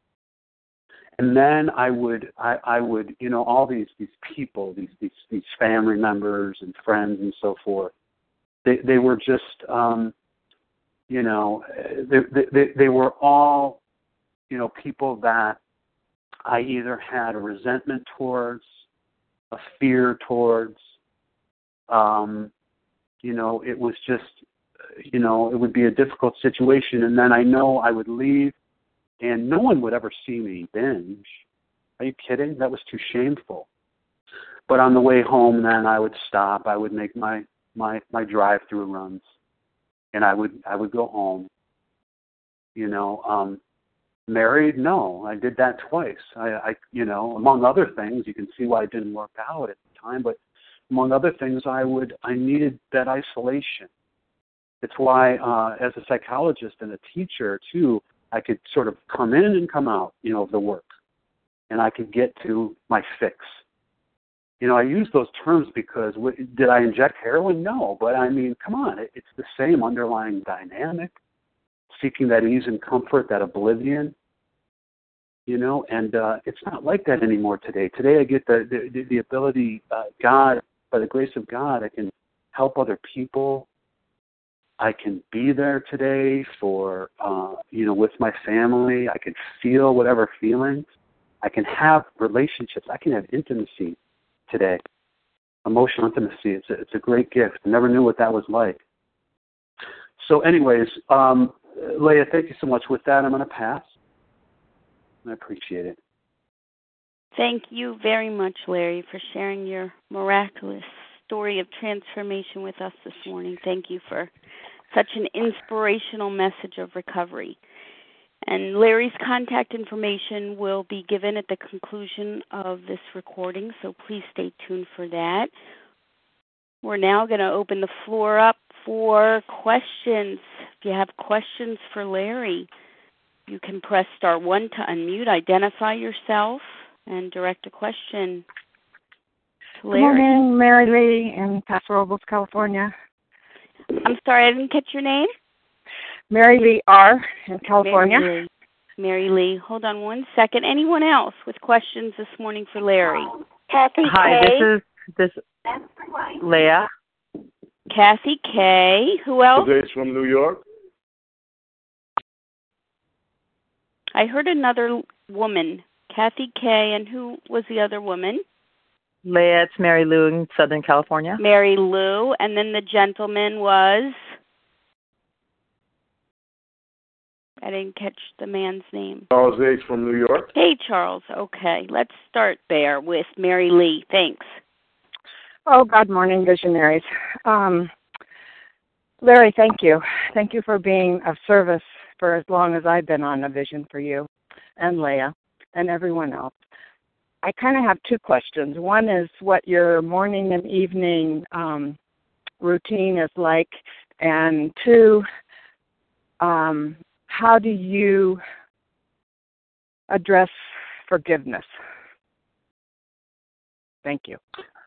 And then I would, I, I would, you know, all these, these people, these, these, these family members and friends and so forth, they, they were just, um, you know, they, they, they were all, you know, people that I either had a resentment towards, a fear towards, um, you know, it was just, you know, it would be a difficult situation. And then I know I would leave and no one would ever see me binge. Are you kidding? That was too shameful. But on the way home, then I would stop. I would make my, my, my drive-through runs, and I would I would go home. You know, um, married? No, I did that twice. I, I, you know, among other things, you can see why it didn't work out at the time. But among other things, I would I needed that isolation. It's why, uh, as a psychologist and a teacher too, I could sort of come in and come out, you know, of the work, and I could get to my fix. You know, I use those terms because w- did I inject heroin? No, but I mean, come on, it, it's the same underlying dynamic, seeking that ease and comfort, that oblivion. You know, and uh, it's not like that anymore today. Today, I get the the, the ability, uh, God, by the grace of God, I can help other people. I can be there today for, uh, you know, with my family. I can feel whatever feelings. I can have relationships. I can have intimacy today, emotional intimacy. It's a, it's a great gift. I never knew what that was like. So anyways, um, Leah, thank you so much. With that, I'm going to pass. I appreciate it. Thank you very much, Larry, for sharing your miraculous story of transformation with us this morning. Thank you for such an inspirational message of recovery. And Larry's contact information will be given at the conclusion of this recording, so please stay tuned for that. We're now going to open the floor up for questions. If you have questions for Larry, you can press star one to unmute, identify yourself, and direct a question to Larry. Good morning, Mary Lee in Paso Robles, California. I'm sorry, I didn't catch your name. Mary Lee R. in California. Mary Lee. Mary Lee. Hold on one second. Anyone else with questions this morning for Larry? Kathy Hi, K. this is this Leah. Kathy K. Who else? Jose's from New York. I heard another woman. Kathy K. And who was the other woman? Leah, it's Mary Lou in Southern California. Mary Lou. And then the gentleman was? I didn't catch the man's name. Charles H. from New York. Hey, Charles. Okay, let's start there with Mary Lee. Thanks. Oh, God morning, visionaries. Um, Larry, thank you. Thank you for being of service for as long as I've been on A Vision for You, and Leah, and everyone else. I kind of have two questions. One is what your morning and evening um, routine is like, and two, um, how do you address forgiveness? Thank you.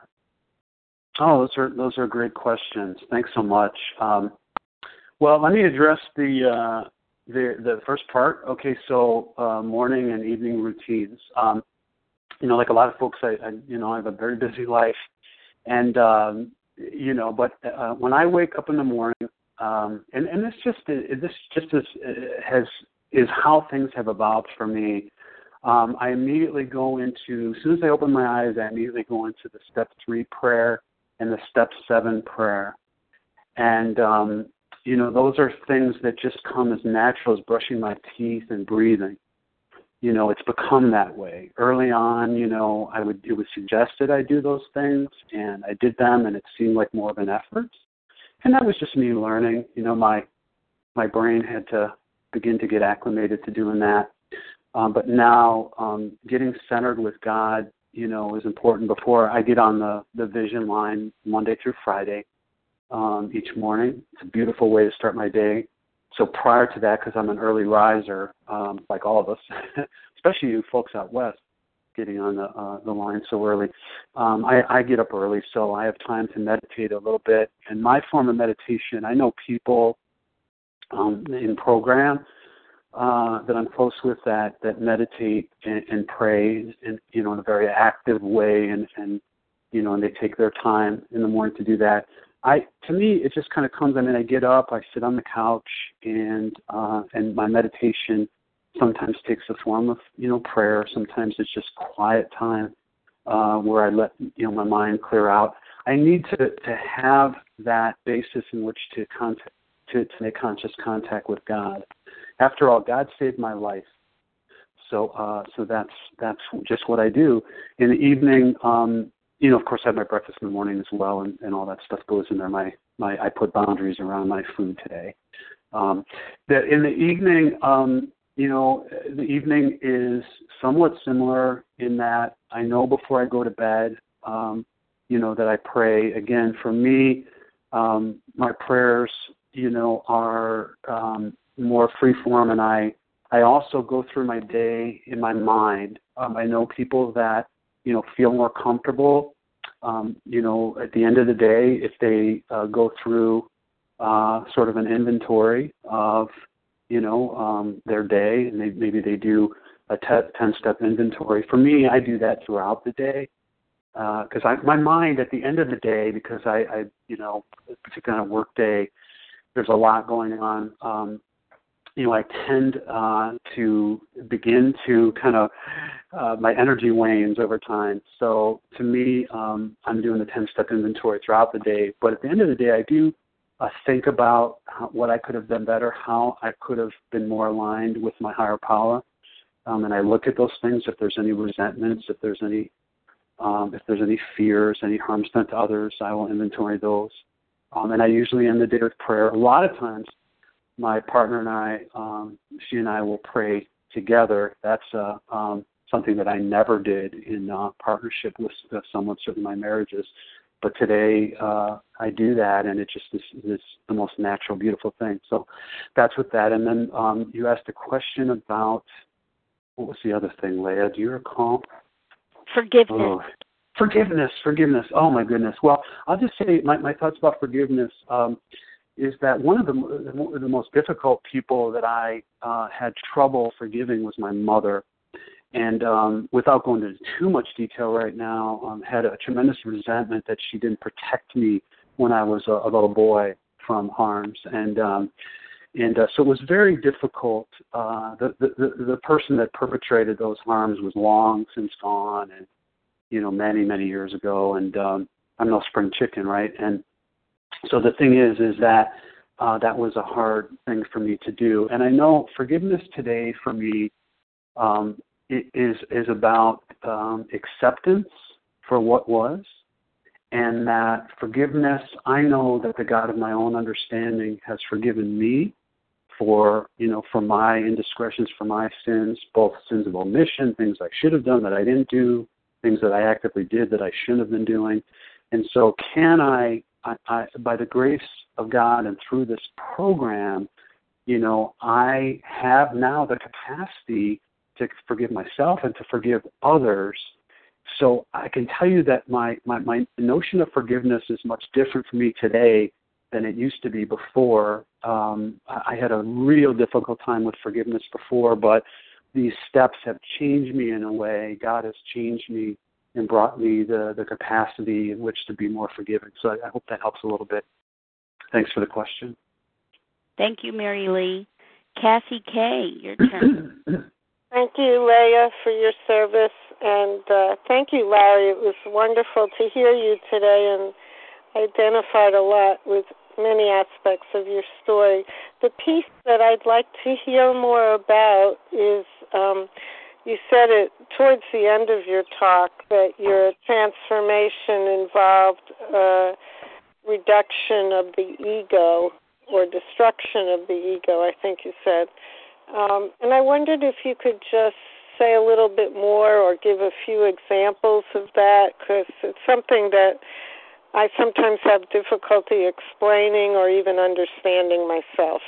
Oh, those are those are great questions. Thanks so much. Um, well, let me address the uh, the the first part. Okay, so uh, morning and evening routines. Um, you know, like a lot of folks, I, I you know I have a very busy life, and um, you know, but uh, when I wake up in the morning, um, and and this just this just is has is how things have evolved for me. Um, I immediately go into as soon as I open my eyes, I immediately go into the step three prayer and the step seven prayer. And, um, you know, those are things that just come as natural as brushing my teeth and breathing. You know, it's become that way. Early on, you know, I would it was suggested I do those things, and I did them, and it seemed like more of an effort. And that was just me learning. You know, my my brain had to begin to get acclimated to doing that. Um, but now um, getting centered with God, you know, is important. Before I get on the, the vision line Monday through Friday um, each morning. It's a beautiful way to start my day. So prior to that, because I'm an early riser, um, like all of us, especially you folks out west, getting on the uh, the line so early, um, I, I get up early, so I have time to meditate a little bit. And my form of meditation, I know people um, in program Uh, that I'm close with that that meditate and, and pray, in, you know, in a very active way, and, and you know, and they take their time in the morning to do that. I, to me, it just kind of comes. I mean, I get up, I sit on the couch, and uh, and my meditation sometimes takes the form of, you know, prayer. Sometimes it's just quiet time uh, where I let, you know, my mind clear out. I need to to have that basis in which to contact to, to make conscious contact with God. After all, God saved my life, so uh, so that's that's just what I do. In the evening, um, you know, of course, I have my breakfast in the morning as well, and, and all that stuff goes in there. My my I put boundaries around my food today. Um, that in the evening, um, you know, the evening is somewhat similar in that I know before I go to bed, um, you know, that I pray. Again, for me, um, my prayers, you know, are um, more free form, and I, I also go through my day in my mind. Um, I know people that, you know, feel more comfortable, um, you know, at the end of the day, if they uh, go through uh, sort of an inventory of, you know, um, their day, and they, maybe they do a ten-step inventory. For me, I do that throughout the day, because uh, I my mind at the end of the day, because I, I you know, particularly on a work day, there's a lot going on. Um, you know, I tend uh, to begin to kind of, uh, my energy wanes over time. So to me, um, I'm doing the ten-step inventory throughout the day. But at the end of the day, I do uh, think about how, what I could have done better, how I could have been more aligned with my higher power. Um, and I look at those things, if there's any resentments, if there's any, um, if there's any fears, any harms done to others, I will inventory those. Um, and I usually end the day with prayer. A lot of times, my partner and I, um, she and I will pray together. That's uh, um, something that I never did in uh, partnership with uh, someone, certainly my marriages. But today uh, I do that, and it just is, is the most natural, beautiful thing. So that's with that. And then um, you asked a question about, what was the other thing, Leah? Do you recall? Forgiveness. Oh, forgiveness, forgiveness. Oh, my goodness. Well, I'll just say my, my thoughts about forgiveness. Um, is that one of the, the most difficult people that I uh, had trouble forgiving was my mother. And um, without going into too much detail right now, um, had a tremendous resentment that she didn't protect me when I was a, a little boy from harms. And um, and uh, so it was very difficult. Uh, the, the, the person that perpetrated those harms was long since gone and, you know, many, many years ago. And um, I'm no spring chicken, right? And so the thing is, is that uh, that was a hard thing for me to do. And I know forgiveness today for me um, is is about um, acceptance for what was, and that forgiveness, I know that the God of my own understanding has forgiven me for, you know, for my indiscretions, for my sins, both sins of omission, things I should have done that I didn't do, things that I actively did that I shouldn't have been doing. And so can I, I, I by the grace of God and through this program, you know, I have now the capacity to forgive myself and to forgive others. So I can tell you that my, my, my notion of forgiveness is much different for me today than it used to be before. Um, I had a real difficult time with forgiveness before, but these steps have changed me in a way. God has changed me and brought me the, the capacity in which to be more forgiving. So I, I hope that helps a little bit. Thanks for the question. Thank you, Mary Lee. Kathy K., your turn. Thank you, Leah, for your service, and uh, thank you, Larry. It was wonderful to hear you today, and identified a lot with many aspects of your story. The piece that I'd like to hear more about is, um, you said it towards the end of your talk, that your transformation involved uh, reduction of the ego, or destruction of the ego, I think you said. Um, and I wondered if you could just say a little bit more or give a few examples of that, because it's something that I sometimes have difficulty explaining or even understanding myself.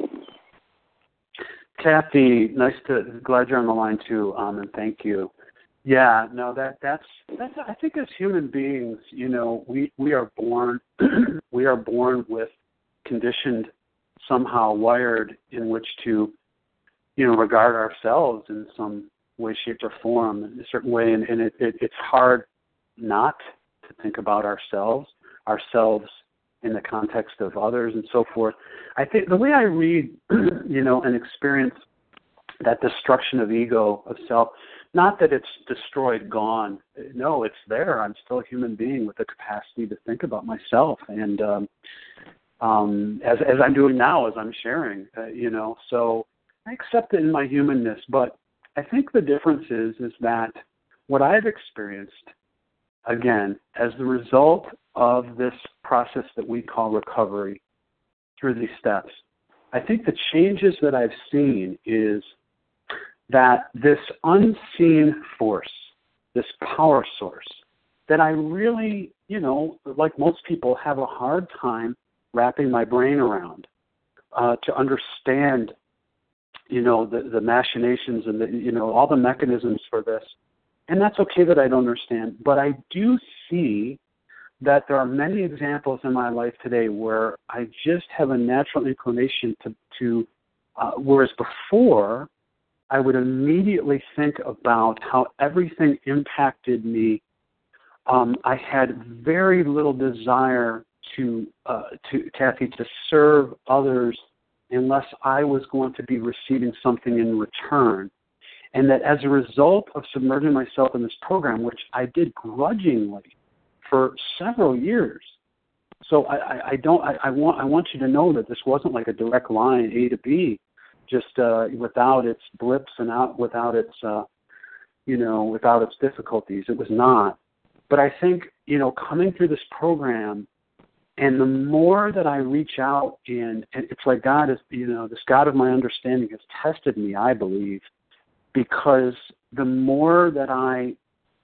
Kathy, nice to, glad you're on the line too, um, and thank you. Yeah, no, that that's that's. I think as human beings, you know, we we are born we are born with conditioned, somehow wired in which to, you know, regard ourselves in some way, shape, or form in a certain way, and, and it, it, it's hard not to think about ourselves, ourselves in the context of others and so forth. I think the way I read, you know, and experience that destruction of ego, of self, not that it's destroyed, gone. No, it's there. I'm still a human being with the capacity to think about myself, and um, um, as as I'm doing now, as I'm sharing, uh, you know, so I accept it in my humanness, but I think the difference is, is that what I've experienced, again, as the result of this process that we call recovery through these steps, I think the changes that I've seen is that this unseen force, this power source, that I really, you know, like most people, have a hard time wrapping my brain around uh, to understand, you know, the, the machinations and the, you know, all the mechanisms for this. And that's okay that I don't understand. But I do see that there are many examples in my life today where I just have a natural inclination to, to uh, whereas before I would immediately think about how everything impacted me. Um, I had very little desire to, uh, to Kathy, to serve others unless I was going to be receiving something in return. And that as a result of submerging myself in this program, which I did grudgingly for several years, so I, I, I don't, I, I want, I want you to know that this wasn't like a direct line A to B, just uh, without its blips and out, without its, uh, you know, without its difficulties. It was not. But I think, you know, coming through this program, and the more that I reach out, and, and it's like God is, you know, this God of my understanding has tested me, I believe, because the more that I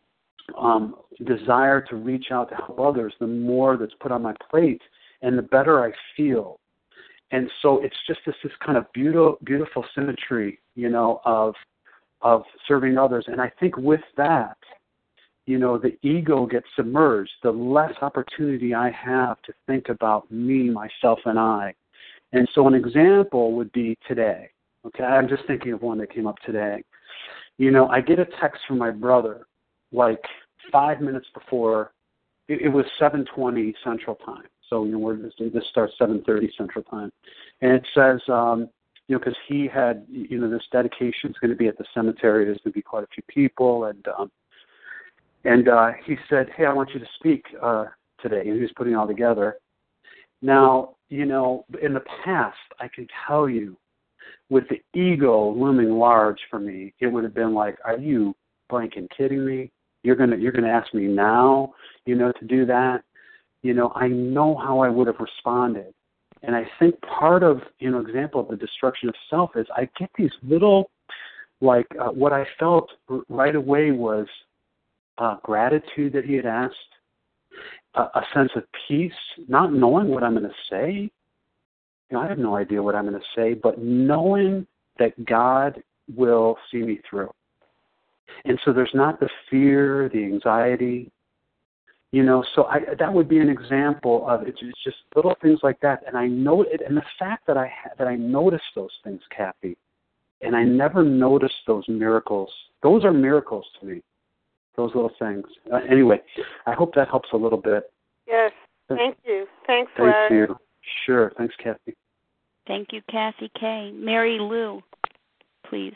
um, desire to reach out to help others, the more that's put on my plate, and the better I feel. And so it's just this, this kind of beautiful, beautiful symmetry, you know, of of serving others. And I think with that, you know, the ego gets submerged, the less opportunity I have to think about me, myself, and I. And so an example would be today. Okay, I'm just thinking of one that came up today. You know, I get a text from my brother like five minutes before, it, it was seven twenty Central Time. So, you know, we're, this starts seven thirty Central Time. And it says, um, you know, because he had, you know, this dedication is going to be at the cemetery. There's going to be quite a few people. And um, and uh, he said, hey, I want you to speak uh, today. And he was putting it all together. Now, you know, in the past, I can tell you, with the ego looming large for me, it would have been like, are you blanking kidding me? You're gonna you're gonna ask me now, you know, to do that? You know, I know how I would have responded. And I think part of, you know, example of the destruction of self is I get these little, like, uh, what I felt right away was uh, gratitude that he had asked, a, a sense of peace, not knowing what I'm going to say. You know, I have no idea what I'm going to say, but knowing that God will see me through. And so there's not the fear, the anxiety, you know, so I, that would be an example of it. It's just little things like that. And I know it, and the fact that I ha- that I noticed those things, Kathy, and I never noticed those miracles. Those are miracles to me, those little things. Uh, anyway, I hope that helps a little bit. Yes, thank you. Thanks, Thank Larry. you. Sure. Thanks, Kathy. Thank you, Kathy K. Mary Lou, please.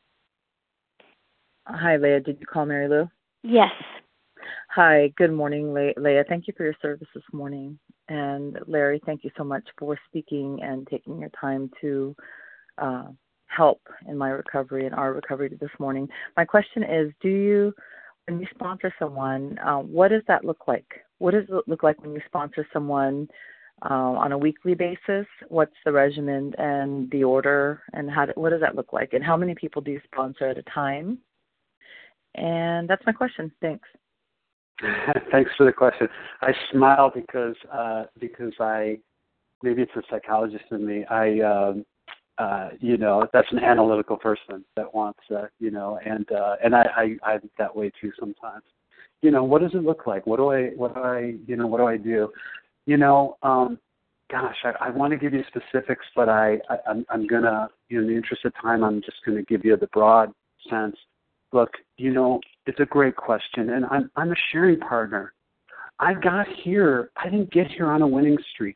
Hi, Leah. Did you call Mary Lou? Yes. Hi. Good morning, Le- Leah. Thank you for your service this morning. And Larry, thank you so much for speaking and taking your time to uh, help in my recovery and our recovery this morning. My question is, do you, when you sponsor someone, uh, what does that look like? What does it look like when you sponsor someone uh, on a weekly basis? What's the regimen and the order, and how? Do, what does that look like? And how many people do you sponsor at a time? And that's my question. Thanks. Thanks for the question. I smile because uh, because I maybe it's a psychologist in me. I um, uh, you know that's an analytical person that wants uh, you know and uh, and I, I I'm that way too sometimes. You know, what does it look like? What do I what do I you know what do I do? You know, um, gosh, I, I want to give you specifics, but I, I I'm I'm gonna you know in the interest of time, I'm just gonna give you the broad sense. Look, you know, it's a great question, and I'm I'm a sharing partner. I got here, I didn't get here on a winning streak.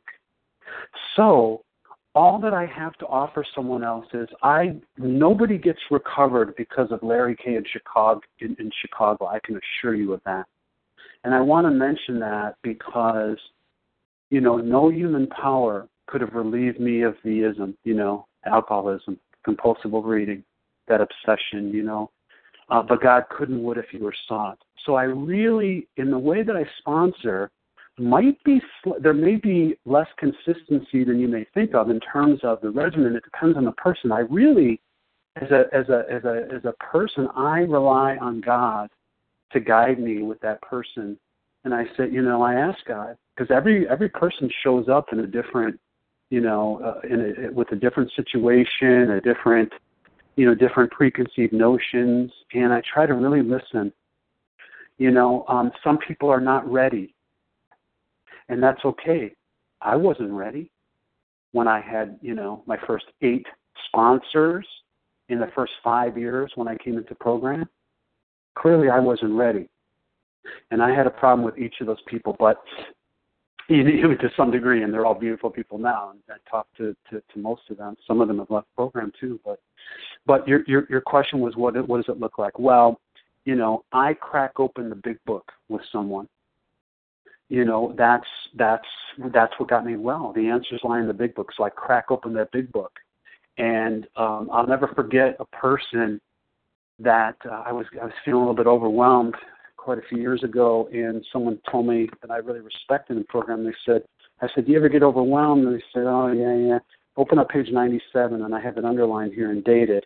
So all that I have to offer someone else is I nobody gets recovered because of Larry K. in Chicago in, in Chicago. I can assure you of that. And I want to mention that because, you know, no human power could have relieved me of the ism, you know, alcoholism, compulsive overeating, that obsession, you know. Uh, but God could and would if he were sought. So I really, in the way that I sponsor, might be there may be less consistency than you may think of in terms of the regimen. It depends on the person. I really, as a as a as a as a person, I rely on God to guide me with that person. And I said, you know, I ask God because every every person shows up in a different, you know, uh, in a, with a different situation, a different. you know, different preconceived notions, and I try to really listen. You know, um, some people are not ready, and that's okay. I wasn't ready when I had, you know, my first eight sponsors in the first five years when I came into program. Clearly, I wasn't ready, and I had a problem with each of those people, but even to some degree, and they're all beautiful people now. And I talked to, to, to most of them. Some of them have left the program too. But but your your your question was what what does it look like? Well, you know, I crack open the big book with someone. You know, that's that's that's what got me well. The answers lie in the big book. So I crack open that big book, and um, I'll never forget a person that uh, I was I was feeling a little bit overwhelmed quite a few years ago, and someone told me that I really respected the program. They said, I said, do you ever get overwhelmed? And they said, oh, yeah, yeah. Open up page ninety-seven, and I have it underlined here and dated,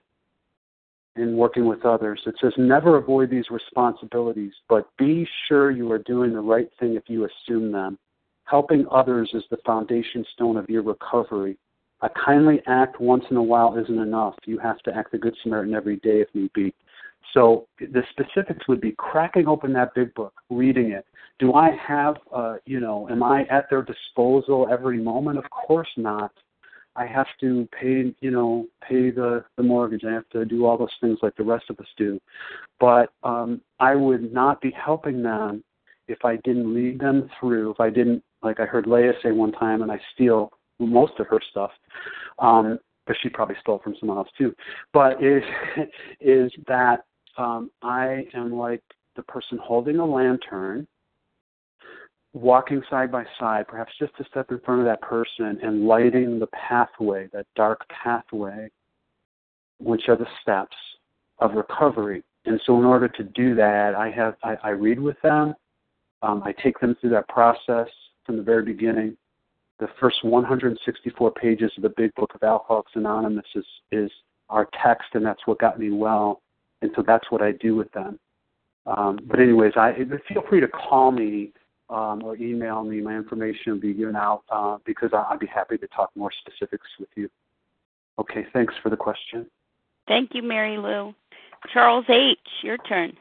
in working with others. It says, never avoid these responsibilities, but be sure you are doing the right thing if you assume them. Helping others is the foundation stone of your recovery. A kindly act once in a while isn't enough. You have to act the Good Samaritan every day if need be. So the specifics would be cracking open that big book, reading it. Do I have, uh, you know, am I at their disposal every moment? Of course not. I have to pay, you know, pay the, the mortgage. I have to do all those things like the rest of us do. But um, I would not be helping them if I didn't lead them through, if I didn't, like I heard Leah say one time, and I steal most of her stuff, um, but she probably stole from someone else too, but is, is that um, I am like the person holding a lantern, walking side by side, perhaps just a step in front of that person and lighting the pathway, that dark pathway, which are the steps of recovery. And so in order to do that, I have I, I read with them. Um, I take them through that process from the very beginning. The first one hundred sixty-four pages of the Big Book of Alcoholics Anonymous is, is our text, and that's what got me well. And so that's what I do with them. Um, but anyways, I feel free to call me Um, or email me. My information will be given out uh, because I'd be happy to talk more specifics with you. Okay, thanks for the question. Thank you, Mary Lou. Charles H., your turn.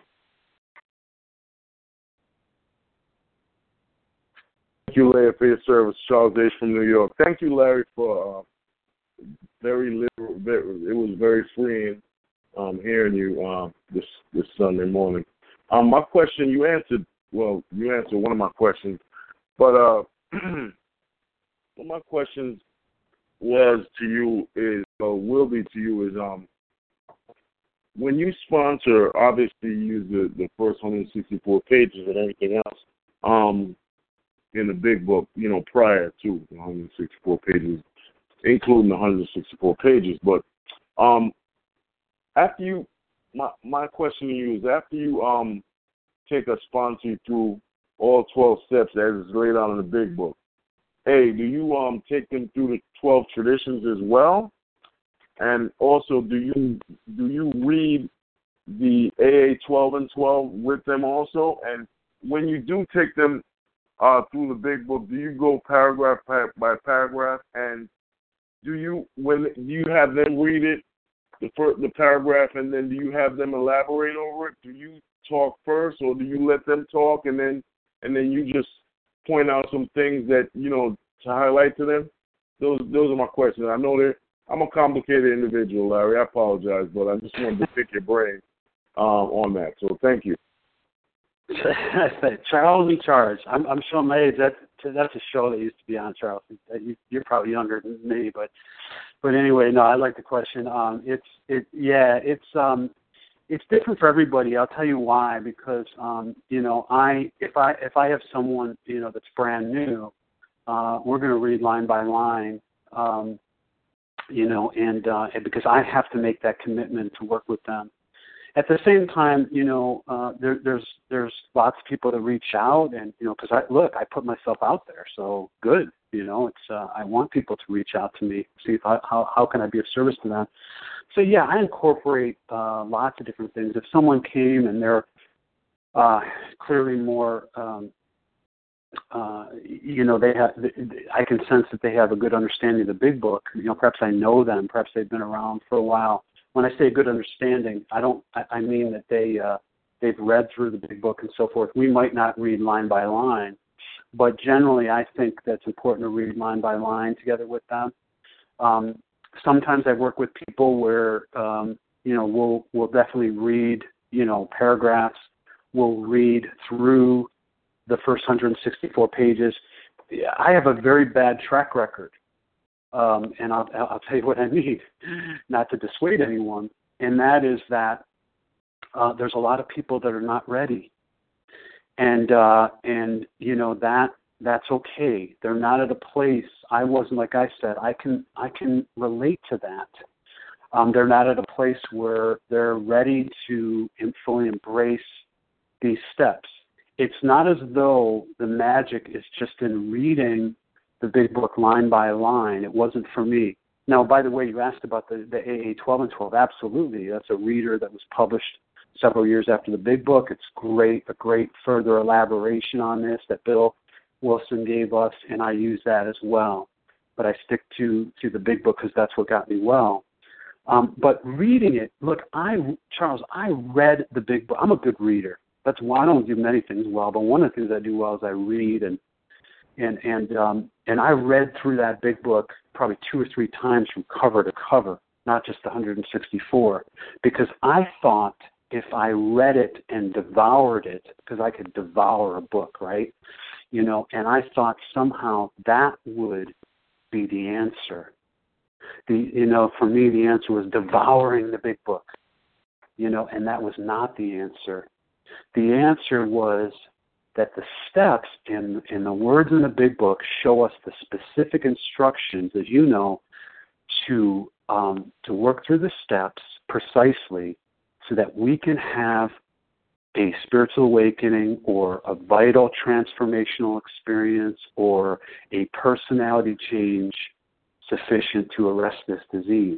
Thank you, Larry, for your service. Charles H. from New York. Thank you, Larry, for uh, very liberal. Very, it was very freeing um, hearing you uh, this this Sunday morning. Um, my question, you answered. Well, you answered one of my questions, but uh, one of my questions was to you is, or will be to you is, um, when you sponsor, obviously you use the, the first one hundred sixty-four pages and everything else um, in the Big Book, you know, prior to the one hundred sixty-four pages, including the one hundred sixty-four pages. But um, after you, my my question to you is, after you um. take a sponsor through all twelve steps as is laid out in the Big Book, hey, do you um take them through the twelve traditions as well? And also, do you do you read the A A twelve and twelve with them also? And when you do take them uh, through the Big Book, do you go paragraph by paragraph? And do you when do you have them read it, the first, the paragraph, and then do you have them elaborate over it? Do you talk first, or do you let them talk and then and then you just point out some things that, you know, to highlight to them? Those those are my questions. I know that I'm a complicated individual, Larry. I apologize, but I just wanted to pick your brain um, on that. So thank you. Charles in Charge. I'm, I'm showing my age. That, that's a show that used to be on, Charles. You're probably younger than me, but but anyway, no, I like the question. Um, it's it yeah, it's um. It's different for everybody. I'll tell you why. Because um, you know, I if I if I have someone, you know, that's brand new, uh, we're going to read line by line, um, you know, and, uh, and because I have to make that commitment to work with them. At the same time, you know, uh, there, there's there's lots of people that reach out, and you know, because I look, I put myself out there, so good. You know, it's uh, I want people to reach out to me, see if I, how how can I be of service to them. So yeah, I incorporate uh, lots of different things. If someone came and they're uh, clearly more, um, uh, you know, they have, I can sense that they have a good understanding of the Big Book. You know, perhaps I know them, perhaps they've been around for a while. When I say good understanding, I don't, I, I mean that they uh, they've read through the Big Book and so forth. We might not read line by line, but generally, I think that's important to read line by line together with them. Um, Sometimes I work with people where, um, you know, we'll we'll definitely read, you know, paragraphs. We'll read through the first one hundred sixty-four pages. I have a very bad track record, um, and I'll, I'll tell you what I mean, not to dissuade anyone, and that is that uh, there's a lot of people that are not ready, and uh, and you know that. That's okay. They're not at a place. I wasn't, like I said. I can I can relate to that. Um, they're not at a place where they're ready to fully embrace these steps. It's not as though the magic is just in reading the Big Book line by line. It wasn't for me. Now, by the way, you asked about the, the A A twelve and twelve. Absolutely. That's a reader that was published several years after the Big Book. It's great, a great further elaboration on this that Bill Wilson gave us, and I use that as well. But I stick to, to the Big Book because that's what got me well. Um, but reading it, look, I, Charles, I read the Big Book. I'm a good reader. That's why I don't do many things well, but one of the things I do well is I read. And and and um, and I read through that big book probably two or three times from cover to cover, not just the one hundred sixty-four, because I thought if I read it and devoured it, because I could devour a book, right? You know, and I thought somehow that would be the answer. The you know, for me, the answer was devouring the big book, you know, and that was not the answer. The answer was that the steps in, in the words in the big book show us the specific instructions, as you know, to um, to work through the steps precisely so that we can have a spiritual awakening or a vital transformational experience or a personality change sufficient to arrest this disease.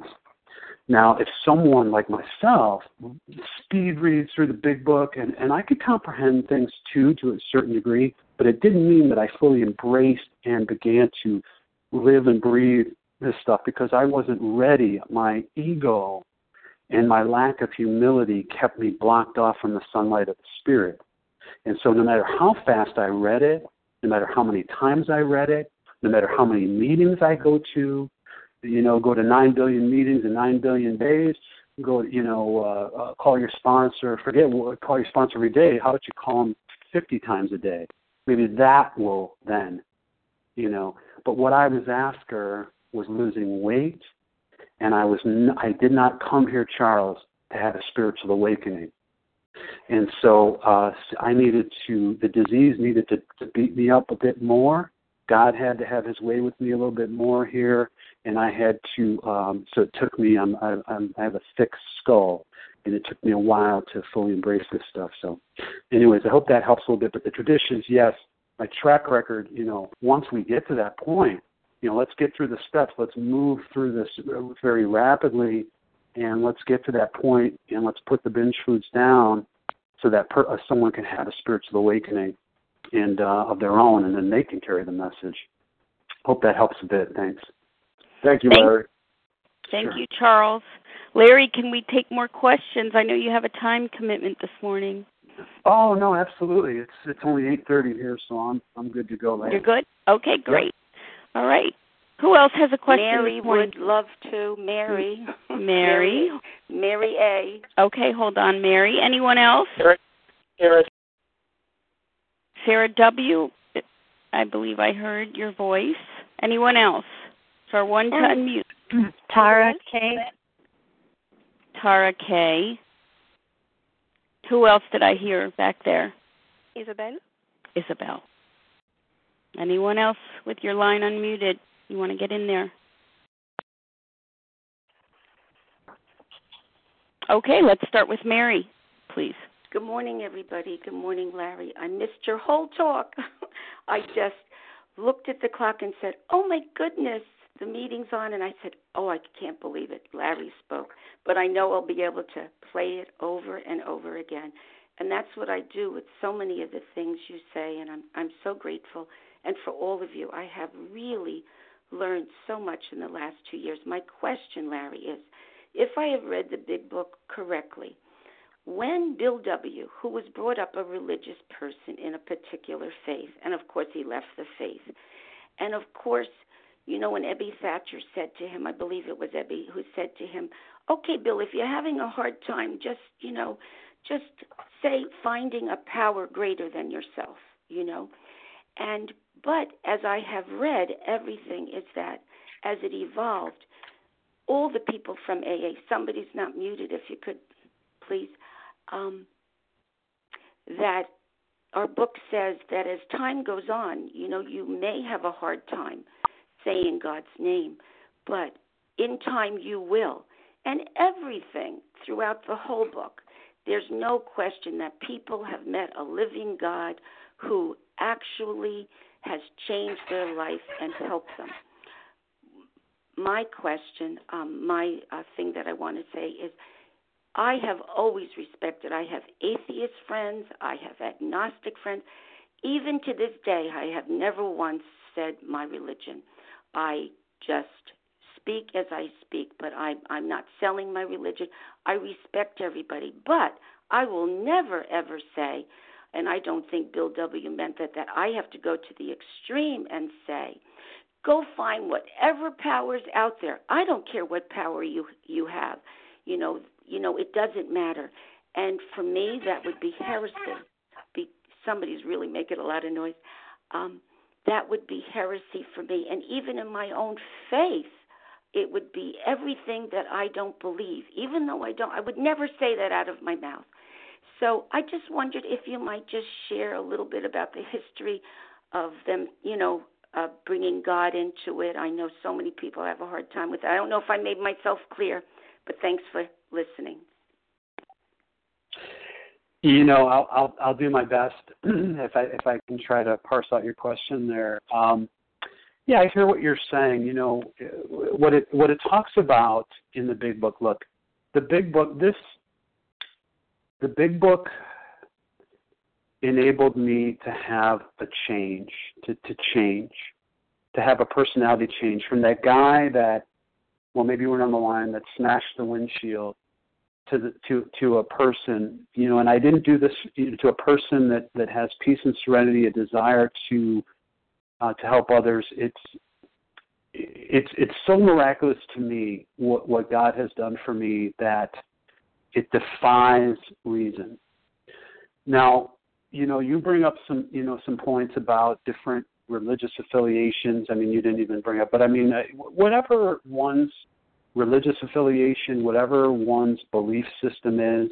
Now, if someone like myself speed reads through the big book, and, and I could comprehend things too to a certain degree, but it didn't mean that I fully embraced and began to live and breathe this stuff because I wasn't ready. My ego and my lack of humility kept me blocked off from the sunlight of the Spirit. And so no matter how fast I read it, no matter how many times I read it, no matter how many meetings I go to, you know, go to nine billion meetings in nine billion days, go, you know, uh, uh, call your sponsor, forget, call your sponsor every day. How about you call them fifty times a day? Maybe that will then, you know. But what I was after was losing weight, and I was n- I did not come here, Charles, to have a spiritual awakening. And so uh, I needed to, the disease needed to, to beat me up a bit more. God had to have his way with me a little bit more here, and I had to, um, so it took me, I'm, I'm, I have a thick skull, and it took me a while to fully embrace this stuff. So anyways, I hope that helps a little bit. But the traditions, yes, my track record, you know, once we get to that point, you know, let's get through the steps. Let's move through this very rapidly, and let's get to that point, and let's put the binge foods down so that per, uh, someone can have a spiritual awakening and uh, of their own, and then they can carry the message. Hope that helps a bit. Thanks. Thank you, Thank, Larry. Thank Sure. you, Charles. Larry, can we take more questions? I know you have a time commitment this morning. Oh no, absolutely. It's it's only eight thirty here, so I'm I'm good to go. Larry. You're good? Okay, great. Yep. All right. Who else has a question? Mary this morning? would love to. Mary. Mary. Mary A. Okay, hold on, Mary. Anyone else? Sarah, Sarah. Sarah W. I believe I heard your voice. Anyone else? So one to unmute. Tara K. Tara K. Who else did I hear back there? Isabel. Isabel. Anyone else with your line unmuted? You want to get in there? Okay, let's start with Mary, please. Good morning, everybody. Good morning, Larry. I missed your whole talk. I just looked at the clock and said, oh, my goodness, the meeting's on. And I said, oh, I can't believe it. Larry spoke. But I know I'll be able to play it over and over again. And that's what I do with so many of the things you say, and I'm I'm so grateful. And for all of you, I have really learned so much in the last two years. My question, Larry, is if I have read the big book correctly, when Bill W., who was brought up a religious person in a particular faith, and of course he left the faith, and of course, you know, when Ebby Thatcher said to him, I believe it was Ebby who said to him, okay, Bill, if you're having a hard time, just, you know, just say finding a power greater than yourself, you know. And but as I have read everything is that as it evolved, all the people from A A, somebody's not muted if you could, please, um, that our book says that as time goes on, you know, you may have a hard time saying God's name, but in time you will. And everything throughout the whole book, there's no question that people have met a living God who actually has changed their life and helped them. My question, um, my uh, thing that I want to say is I have always respected, I have atheist friends, I have agnostic friends. Even to this day, I have never once said my religion. I just speak as I speak, but I, I'm not selling my religion. I respect everybody, but I will never, ever say, and I don't think Bill W. meant that, that I have to go to the extreme and say, go find whatever power's out there. I don't care what power you you have. You know, you know, it doesn't matter. And for me, that would be heresy. Be, somebody's really making a lot of noise. Um, that would be heresy for me. And even in my own faith, it would be everything that I don't believe. Even though I don't, I would never say that out of my mouth. So I just wondered if you might just share a little bit about the history of them, you know, uh, bringing God into it. I know so many people have a hard time with that. I don't know if I made myself clear, but thanks for listening. You know, I'll I'll, I'll do my best if I if I can try to parse out your question there. Um, yeah, I hear what you're saying. You know, what it what it talks about in the Big Book. Look, the Big Book. This the Big Book enabled me to have a change, to to change, to have a personality change from that guy that, well, maybe we're on the line that smashed the windshield. To, the, to to a person, you know, and I didn't do this you know, to a person that, that has peace and serenity, a desire to uh, to help others. It's it's it's so miraculous to me what, what God has done for me that it defies reason. Now, you know, you bring up some you know some points about different religious affiliations. I mean, you didn't even bring up, but I mean, whatever one's religious affiliation, whatever one's belief system is,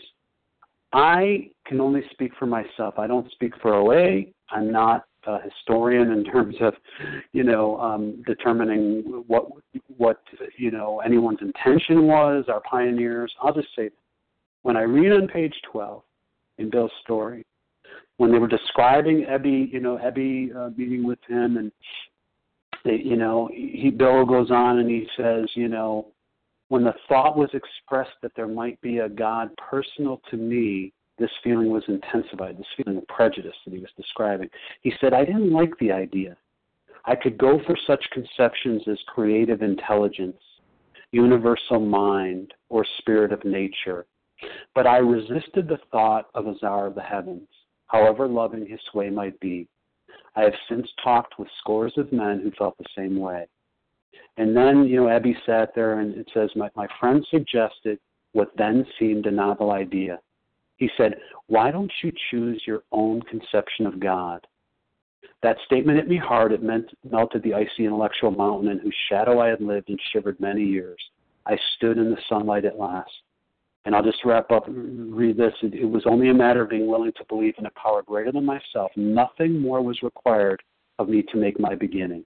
I can only speak for myself. I don't speak for O A. I'm not a historian in terms of, you know, um, determining what, what, you know, anyone's intention was, our pioneers. I'll just say, when I read on page twelve in Bill's story, when they were describing Ebby, you know, Ebby uh, meeting with him, and, they, you know, he, Bill goes on and he says, you know, when the thought was expressed that there might be a God personal to me, this feeling was intensified, this feeling of prejudice that he was describing. He said, I didn't like the idea. I could go for such conceptions as creative intelligence, universal mind, or spirit of nature, but I resisted the thought of a czar of the heavens, however loving his sway might be. I have since talked with scores of men who felt the same way. And then, you know, Ebby sat there and it says, my, my friend suggested what then seemed a novel idea. He said, why don't you choose your own conception of God? That statement hit me hard. It meant, melted the icy intellectual mountain in whose shadow I had lived and shivered many years. I stood in the sunlight at last. And I'll just wrap up and read this. It, it was only a matter of being willing to believe in a power greater than myself. Nothing more was required of me to make my beginning.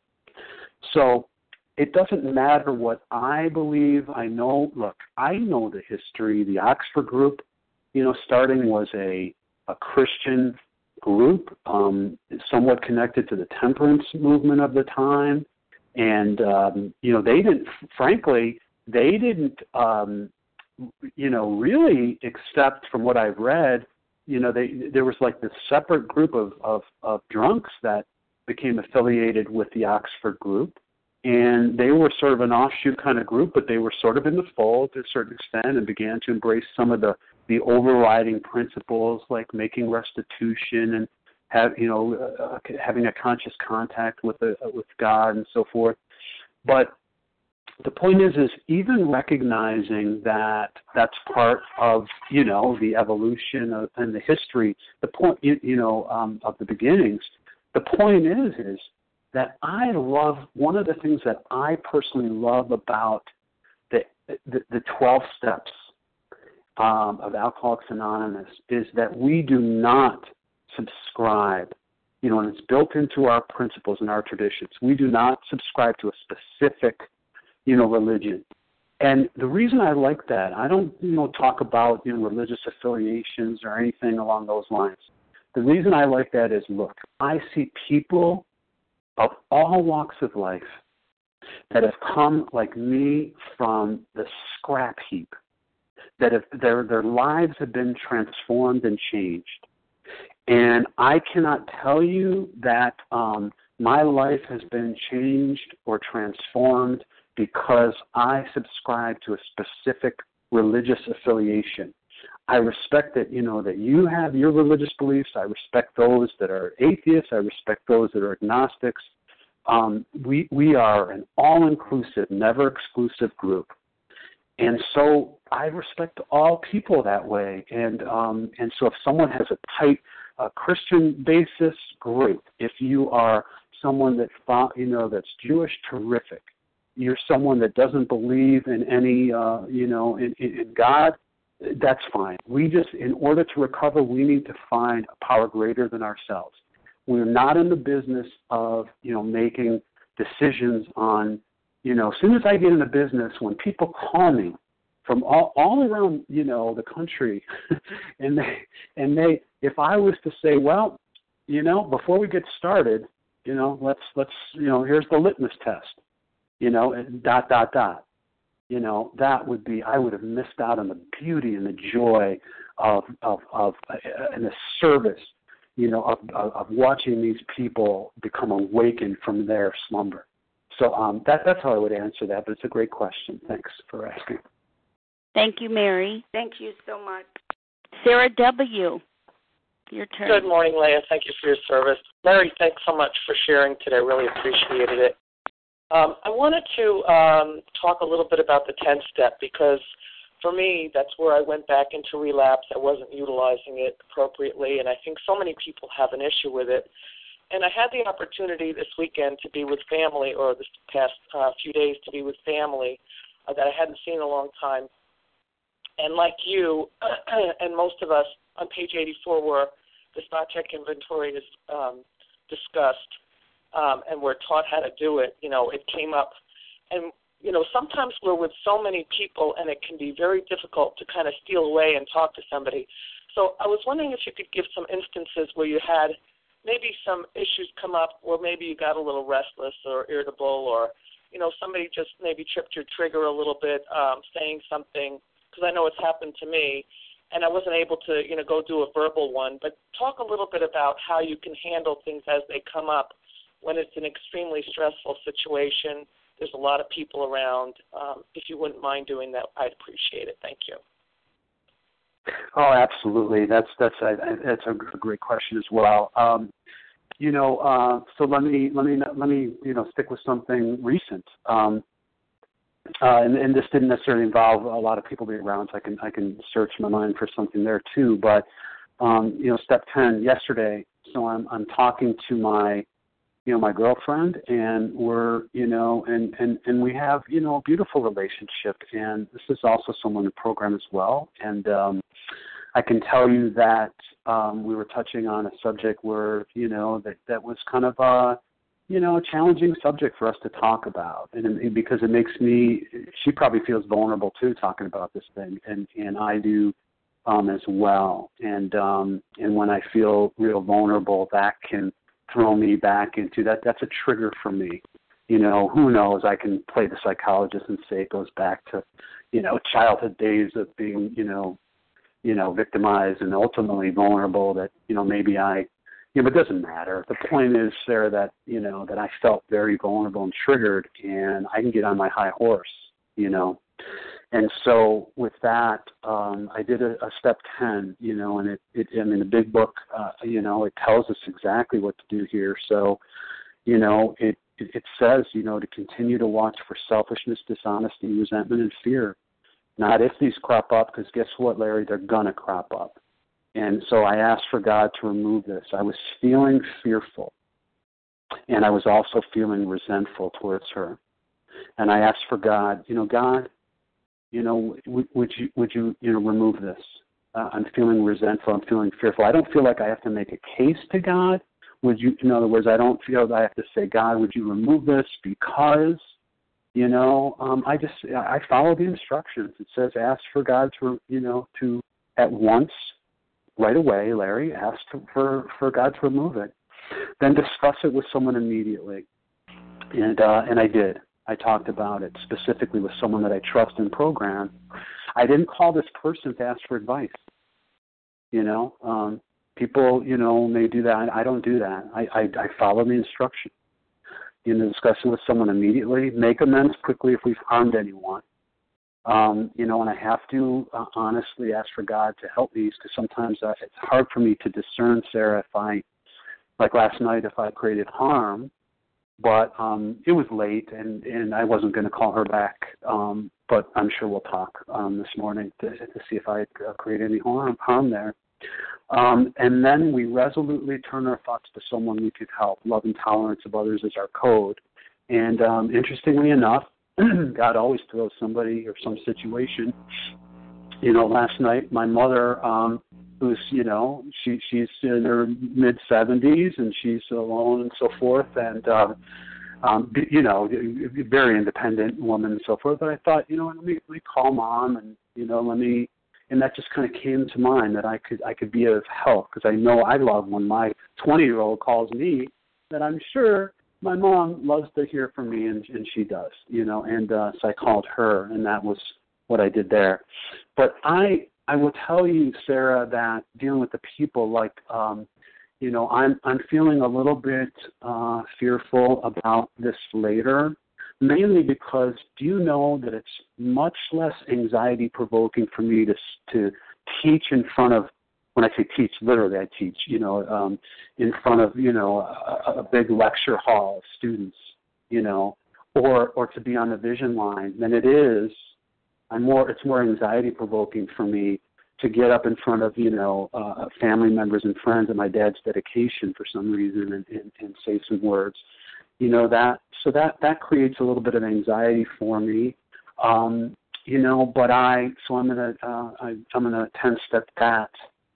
So, it doesn't matter what I believe. I know, look, I know the history. The Oxford group, you know, starting was a, a Christian group, um, somewhat connected to the temperance movement of the time. And, um, you know, they didn't, frankly, they didn't, um, you know, really accept, from what I've read, you know, they there was like this separate group of, of, of drunks that became affiliated with the Oxford group. And they were sort of an offshoot kind of group, but they were sort of in the fold to a certain extent and began to embrace some of the, the overriding principles like making restitution and have you know uh, having a conscious contact with the, uh, with God and so forth. But the point is, is even recognizing that that's part of you know the evolution of, and the history, the point you, you know um, of the beginnings. The point is, is that I love, one of the things that I personally love about the the, the twelve steps um, of Alcoholics Anonymous is that we do not subscribe, you know, and it's built into our principles and our traditions. We do not subscribe to a specific, you know, religion. And the reason I like that, I don't, you know, talk about, you know, religious affiliations or anything along those lines. The reason I like that is, look, I see people of all walks of life that have come like me from the scrap heap, that have, their their lives have been transformed and changed. And I cannot tell you that um, my life has been changed or transformed because I subscribe to a specific religious affiliation. I respect that, you know, that you have your religious beliefs. I respect those that are atheists. I respect those that are agnostics. Um, we we are an all-inclusive, never-exclusive group. And so I respect all people that way. And um, and so if someone has a tight uh, Christian basis, great. If you are someone that, you know, that's Jewish, terrific. You're someone that doesn't believe in any, uh, you know, in, in, in God, that's fine. We just, in order to recover, we need to find a power greater than ourselves. We're not in the business of, you know, making decisions on, you know, as soon as I get in the business, when people call me from all, all around, you know, the country, and they, and they, if I was to say, well, you know, before we get started, you know, let's, let's, you know, here's the litmus test, you know, and dot, dot, dot. You know, that would be, I would have missed out on the beauty and the joy of, of, of uh, and the service, you know, of, of, of watching these people become awakened from their slumber. So um, that, that's how I would answer that, but it's a great question. Thanks for asking. Thank you, Mary. Thank you so much. Sarah W., your turn. Good morning, Leah. Thank you for your service. Larry, thanks so much for sharing today. I really appreciated it. Um, I wanted to um, talk a little bit about the tenth step because for me, that's where I went back into relapse. I wasn't utilizing it appropriately, and I think so many people have an issue with it. And I had the opportunity this weekend to be with family, or this past uh, few days to be with family uh, that I hadn't seen in a long time. And like you and most of us, on page eighty-four, where the spot check inventory is um, discussed, um, and we're taught how to do it, you know, it came up. And, you know, sometimes we're with so many people, and it can be very difficult to kind of steal away and talk to somebody. So I was wondering if you could give some instances where you had maybe some issues come up, or maybe you got a little restless or irritable, or, you know, somebody just maybe tripped your trigger a little bit, um, saying something, because I know it's happened to me, and I wasn't able to, you know, go do a verbal one. But talk a little bit about how you can handle things as they come up when it's an extremely stressful situation. There's a lot of people around. Um, if you wouldn't mind doing that, I'd appreciate it. Thank you. Oh, absolutely. That's that's a, that's a great question as well. Um, you know, uh, so let me let me let me you know stick with something recent. Um, uh, and, and this didn't necessarily involve a lot of people being around, so I can I can search my mind for something there too. But um, you know, step ten yesterday. So I'm I'm talking to my you know, my girlfriend, and we're, you know, and, and, and we have, you know, a beautiful relationship, and this is also someone in the program as well, and um, I can tell you that um, we were touching on a subject where, you know, that, that was kind of a, you know, a challenging subject for us to talk about, and, and because it makes me, she probably feels vulnerable too talking about this thing, and, and I do um, as well, and um, and when I feel real vulnerable, that can throw me back into that. That's a trigger for me. You know, who knows? I can play the psychologist and say it goes back to, you know, childhood days of being, you know, you know, victimized and ultimately vulnerable. That, you know, maybe I, you know, but it doesn't matter. The point is, Sarah, that, you know, that I felt very vulnerable and triggered, and I can get on my high horse, you know. And so with that, um, I did a, a step ten, you know, and it, it I mean, the big book, uh, you know, it tells us exactly what to do here. So, you know, it, it, it says, you know, to continue to watch for selfishness, dishonesty, resentment, and fear. Not if these crop up, because guess what, Larry? They're going to crop up. And so I asked for God to remove this. I was feeling fearful, and I was also feeling resentful towards her. And I asked for God, you know, God, you know, would, would you, would you, you know, remove this? Uh, I'm feeling resentful. I'm feeling fearful. I don't feel like I have to make a case to God. Would you, in other words, I don't feel that I have to say, God, would you remove this because, you know, um, I just, I follow the instructions. It says, ask for God to, you know, to at once, right away, Larry, ask for, for God to remove it. Then discuss it with someone immediately. And, uh, and I did. I talked about it specifically with someone that I trust in program. I didn't call this person to ask for advice. You know, um, people, you know, may do that. I don't do that. I, I, I follow the instruction. You know, discussing with someone immediately, make amends quickly if we've harmed anyone. Um, you know, and I have to uh, honestly ask for God to help me because sometimes uh, it's hard for me to discern, Sarah, if I, like last night, if I created harm, but um, it was late and, and I wasn't going to call her back, um, but I'm sure we'll talk um, this morning to, to see if I uh, create any harm, harm there. Um, and then we resolutely turn our thoughts to someone we could help. Love and tolerance of others is our code. And um, interestingly enough, God always throws somebody or some situation. You know, last night my mother, um, who's, you know, she she's in her mid seventies and she's alone and so forth, and uh, um, you know, very independent woman and so forth. But I thought, you know, let me let me call mom and you know, let me, and that just kind of came to mind that I could I could be of help because I know I love when my twenty year old calls me, that I'm sure my mom loves to hear from me, and, and she does, you know, and uh, so I called her, and that was what I did there. But I I will tell you, Sarah, that dealing with the people, like, um, you know, I'm I'm feeling a little bit uh, fearful about this later, mainly because do you know that it's much less anxiety-provoking for me to to teach in front of, when I say teach, literally I teach, you know, um, in front of, you know, a, a big lecture hall of students, you know, or or to be on the vision line than it is, I'm more, it's more anxiety provoking for me to get up in front of, you know, uh, family members and friends at my dad's dedication for some reason and, and, and say some words, you know, that, so that, that creates a little bit of anxiety for me, um, you know, but I, so I'm going to, uh, I, I'm going to ten-step that.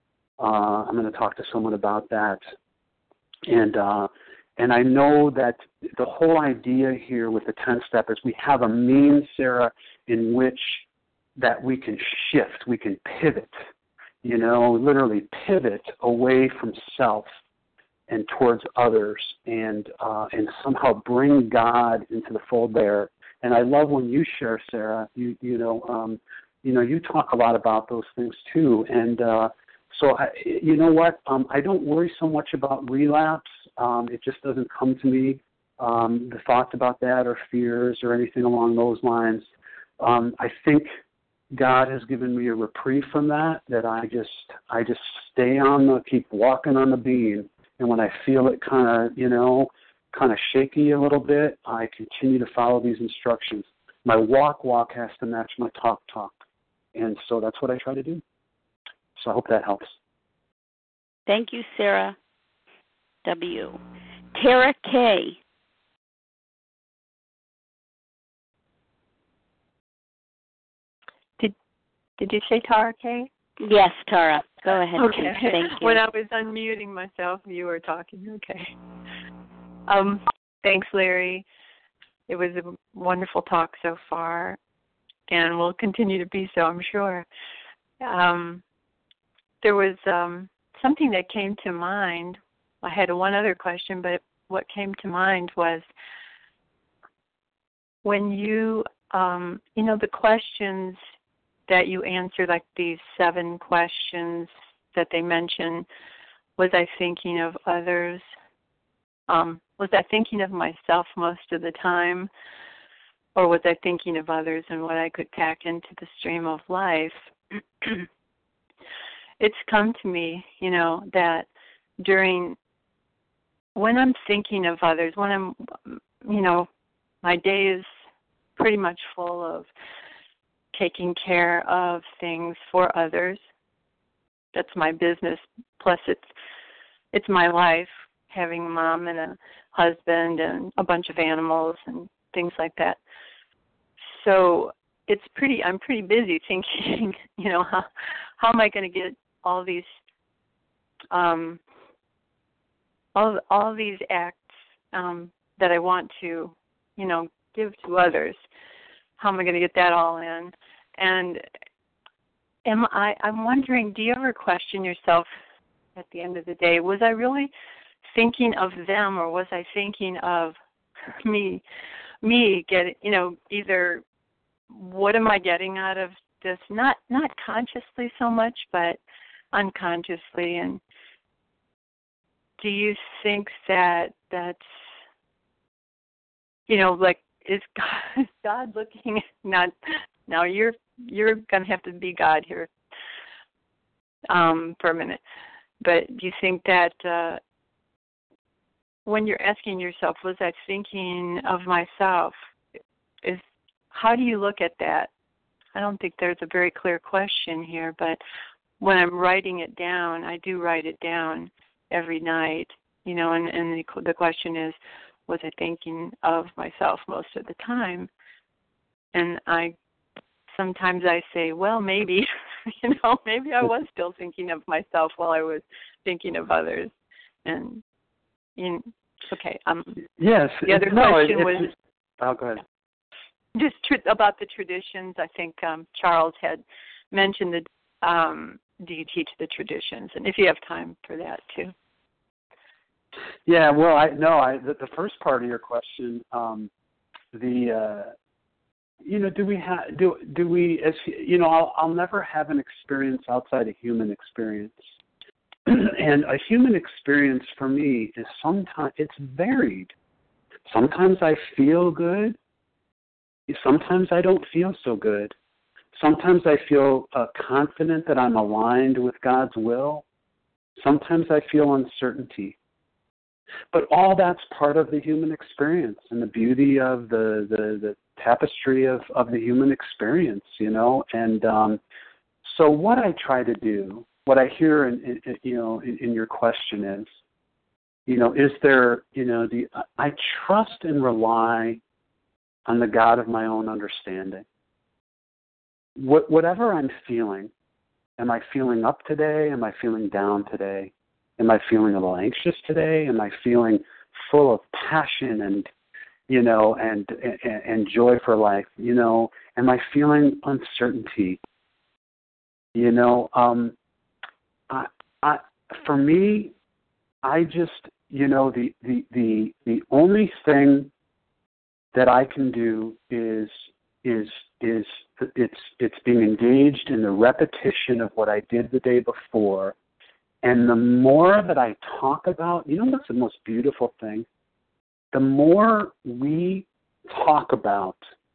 Uh, I'm going to talk to someone about that. And, uh, and I know that the whole idea here with the ten-step is we have a means, Sarah, in which that we can shift, we can pivot, you know, literally pivot away from self and towards others, and uh, and somehow bring God into the fold there. And I love when you share, Sarah. You you know um, you know you talk a lot about those things too. And uh, so I, you know what? Um, I don't worry so much about relapse. Um, it just doesn't come to me. Um, the thoughts about that or fears or anything along those lines. Um, I think God has given me a reprieve from that, that I just I just stay on the, keep walking on the beam, and when I feel it kind of, you know, kind of shaky a little bit, I continue to follow these instructions. My walk walk has to match my talk talk, and so that's what I try to do. So I hope that helps. Thank you, Sarah W. Tara K. Did you say Tara K? Yes, Tara. Go ahead. Okay. Please. Thank you. When I was unmuting myself, you were talking. Okay. Um, thanks, Larry. It was a wonderful talk so far, and will continue to be so, I'm sure. Um, there was um, something that came to mind. I had one other question, but what came to mind was when you, um, you know, the questions that you answer, like these seven questions that they mention, was I thinking of others? Um, was I thinking of myself most of the time? Or was I thinking of others and what I could pack into the stream of life? It's come to me, you know, that during, when I'm thinking of others, when I'm, you know, my day is pretty much full of taking care of things for others. That's my business. Plus, it's it's my life, having a mom and a husband and a bunch of animals and things like that. So it's pretty. I'm pretty busy thinking, you know, how how am I going to get all these um, all all these acts um, that I want to, you know, give to others. How am I going to get that all in? And am I, I'm wondering, do you ever question yourself at the end of the day, was I really thinking of them, or was I thinking of me, me getting, you know, either what am I getting out of this, not not consciously so much, but unconsciously. And do you think that that's, you know, like, is God, is God looking, not Now you're you're going to have to be God here um, for a minute. But do you think that uh, when you're asking yourself, was I thinking of myself? Is how do you look at that? I don't think there's a very clear question here, but when I'm writing it down, I do write it down every night, you know, and, and the, the question is, was I thinking of myself most of the time? And I sometimes I say, well, maybe, you know, maybe I was still thinking of myself while I was thinking of others. And, you know, okay. Um, yes. The other no, question it, was... Oh, go ahead. Just tr- about the traditions, I think um, Charles had mentioned the, um, do you teach the traditions? And if you have time for that, too. Yeah, well, I no, I the, the first part of your question, um, the uh, you know, do we have do do we as you know, I'll, I'll never have an experience outside a human experience, and a human experience for me is sometimes it's varied. Sometimes I feel good. Sometimes I don't feel so good. Sometimes I feel uh, confident that I'm aligned with God's will. Sometimes I feel uncertainty. But all that's part of the human experience and the beauty of the, the, the tapestry of, of the human experience, you know. And um, so what I try to do, what I hear in, in you know in, in your question is, you know, is there, you know, the I trust and rely on the God of my own understanding. What, whatever I'm feeling, am I feeling up today? Am I feeling down today? Am I feeling a little anxious today? Am I feeling full of passion and, you know, and, and, and joy for life? You know, am I feeling uncertainty? You know, um, I, I, for me, I just, you know, the, the, the, the only thing that I can do is is is it's it's being engaged in the repetition of what I did the day before. And the more that I talk about, you know what's the most beautiful thing? The more we talk about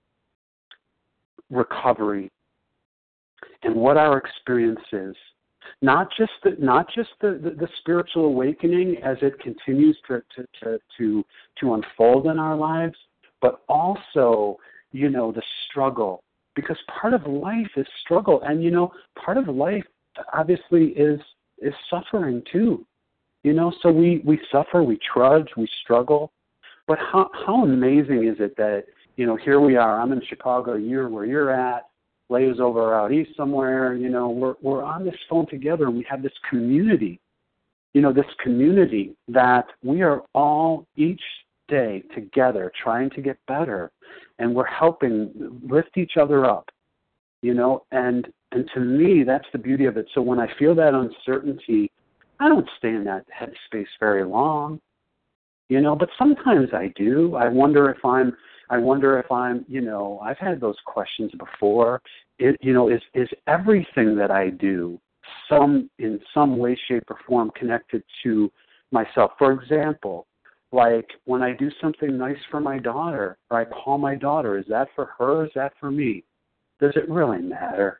recovery and what our experience is, not just the not just the, the, the spiritual awakening as it continues to, to, to, to, to unfold in our lives, but also, you know, the struggle. Because part of life is struggle. And, you know, part of life obviously is is suffering too. You know, so we, we suffer, we trudge, we struggle. But how how amazing is it that, you know, here we are, I'm in Chicago, you're where you're at, Leia's over out east somewhere, you know, we're we're on this phone together and we have this community, you know, this community that we are all each day together trying to get better, and we're helping lift each other up, you know, and and to me that's the beauty of it. So when I feel that uncertainty, I don't stay in that headspace very long, you know, but sometimes I do. I wonder if I'm I wonder if I'm, you know, I've had those questions before. It, you know, is is everything that I do some in some way, shape, or form connected to myself? For example, like when I do something nice for my daughter, or I call my daughter, is that for her or is that for me? Does it really matter?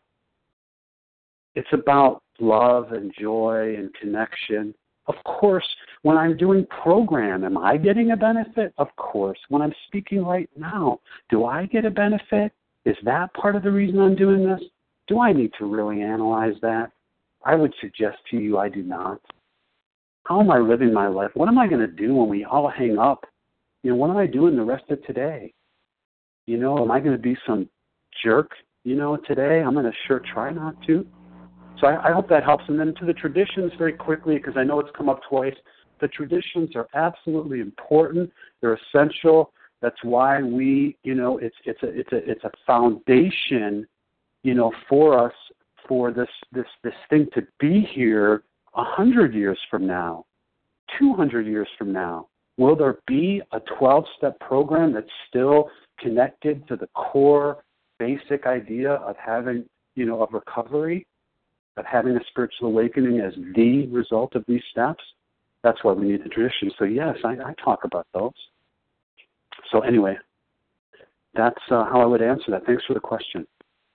It's about love and joy and connection. Of course, when I'm doing program, am I getting a benefit? Of course. When I'm speaking right now, do I get a benefit? Is that part of the reason I'm doing this? Do I need to really analyze that? I would suggest to you I do not. How am I living my life? What am I going to do when we all hang up? You know, what am I doing the rest of today? You know, am I going to be some jerk, you know, today? I'm going to sure try not to. So I, I hope that helps. And then to the traditions very quickly, because I know it's come up twice. The traditions are absolutely important. They're essential. That's why we, you know, it's it's a it's a it's a foundation, you know, for us for this this this thing to be here a hundred years from now, two hundred years from now. Will there be a twelve-step program that's still connected to the core basic idea of having, you know, of recovery, of having a spiritual awakening as the result of these steps? That's why we need the tradition. So yes, I, I talk about those. So anyway, that's uh, how I would answer that. Thanks for the question.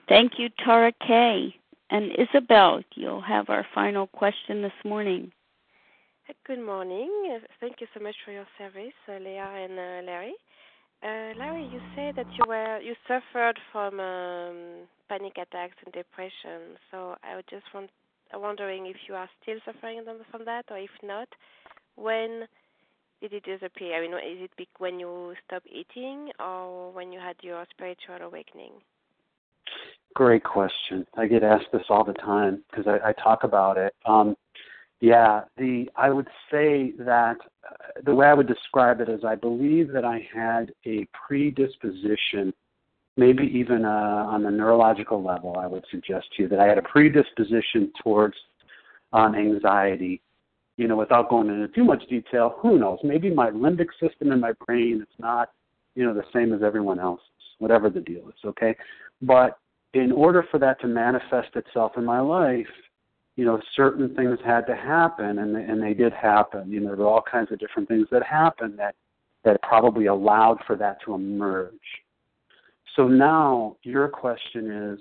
Thank you, Tara K. And Isabel, you'll have our final question this morning. Good morning. Thank you so much for your service, uh, Leah and uh, Larry. Uh, Larry, you said that you were you suffered from um, panic attacks and depression. So I was just want, wondering if you are still suffering from that, or if not, when did it disappear? I mean, is it when you stopped eating, or when you had your spiritual awakening? Great question. I get asked this all the time because I, I talk about it. Um, yeah, the I would say that uh, the way I would describe it is I believe that I had a predisposition, maybe even uh, on the neurological level, I would suggest to you, that I had a predisposition towards um, anxiety. You know, without going into too much detail, who knows? Maybe my limbic system in my brain is not, you know, the same as everyone else's, whatever the deal is, okay? But in order for that to manifest itself in my life, you know, certain things had to happen, and they, and they did happen. You know, there were all kinds of different things that happened that, that probably allowed for that to emerge. So now your question is,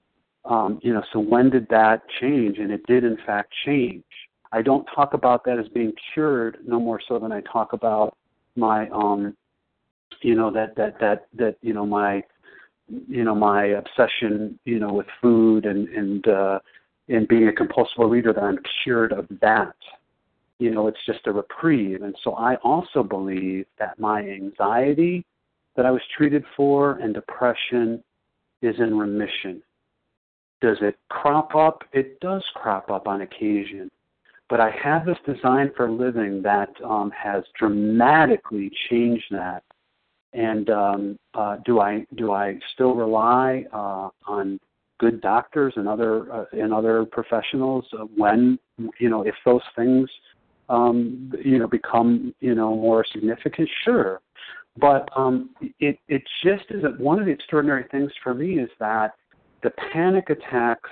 um, you know, so when did that change? And it did, in fact, change. I don't talk about that as being cured no more so than I talk about my, um, you know, that, that, that, that, you know, my, you know, my obsession, you know, with food and, and, uh, and being a compulsive reader, that I'm cured of that. You know, it's just a reprieve. And so I also believe that my anxiety that I was treated for and depression is in remission. Does it crop up? It does crop up on occasion. But I have this design for living that um, has dramatically changed that. And um, uh, do I do I still rely uh, on good doctors and other uh, and other professionals uh, when, you know, if those things um, you know become, you know, more significant? Sure. But um, it it just isn't. One of the extraordinary things for me is that the panic attacks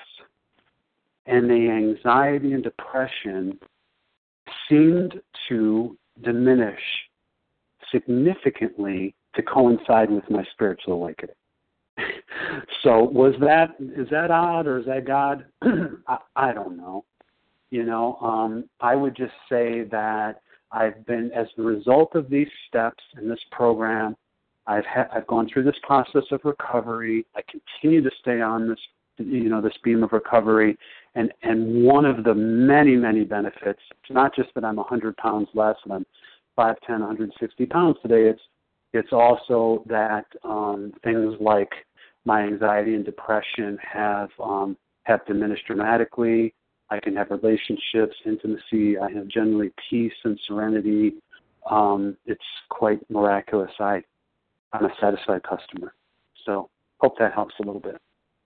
and the anxiety and depression seemed to diminish significantly to coincide with my spiritual awakening. So was that, is that odd or is that God? I, I don't know. You know, um, I would just say that I've been, as a result of these steps in this program, I've ha- I've gone through this process of recovery. I continue to stay on this, you know, this beam of recovery. And, and one of the many, many benefits, it's not just that I'm one hundred pounds less and I'm five ten, one hundred sixty pounds today. It's it's also that um, things like my anxiety and depression have um, have diminished dramatically. I can have relationships, intimacy. I have generally peace and serenity. Um, it's quite miraculous. I, I'm a satisfied customer. So hope that helps a little bit.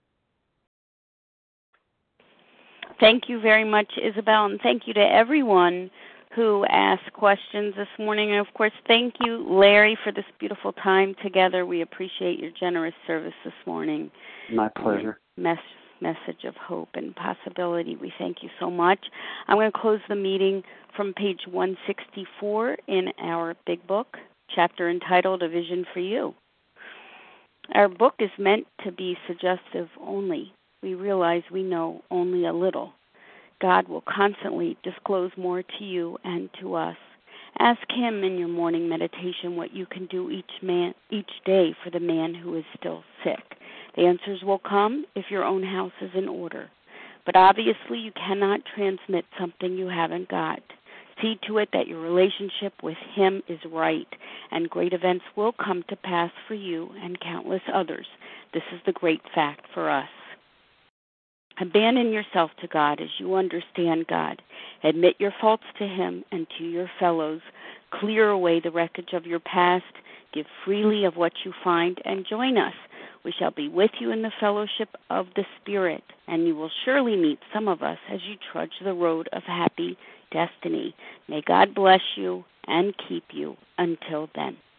Thank you very much, Isabel, and thank you to everyone who asked questions this morning. And, of course, thank you, Larry, for this beautiful time together. We appreciate your generous service this morning. My pleasure. Mes- message of hope and possibility. We thank you so much. I'm going to close the meeting from page one sixty-four in our big book, chapter entitled A Vision for You. Our book is meant to be suggestive only. We realize we know only a little. God will constantly disclose more to you and to us. Ask Him in your morning meditation what you can do each man, each day for the man who is still sick. The answers will come if your own house is in order. But obviously you cannot transmit something you haven't got. See to it that your relationship with Him is right, and great events will come to pass for you and countless others. This is the great fact for us. Abandon yourself to God as you understand God. Admit your faults to Him and to your fellows. Clear away the wreckage of your past. Give freely of what you find and join us. We shall be with you in the fellowship of the Spirit, and you will surely meet some of us as you trudge the road of happy destiny. May God bless you and keep you until then.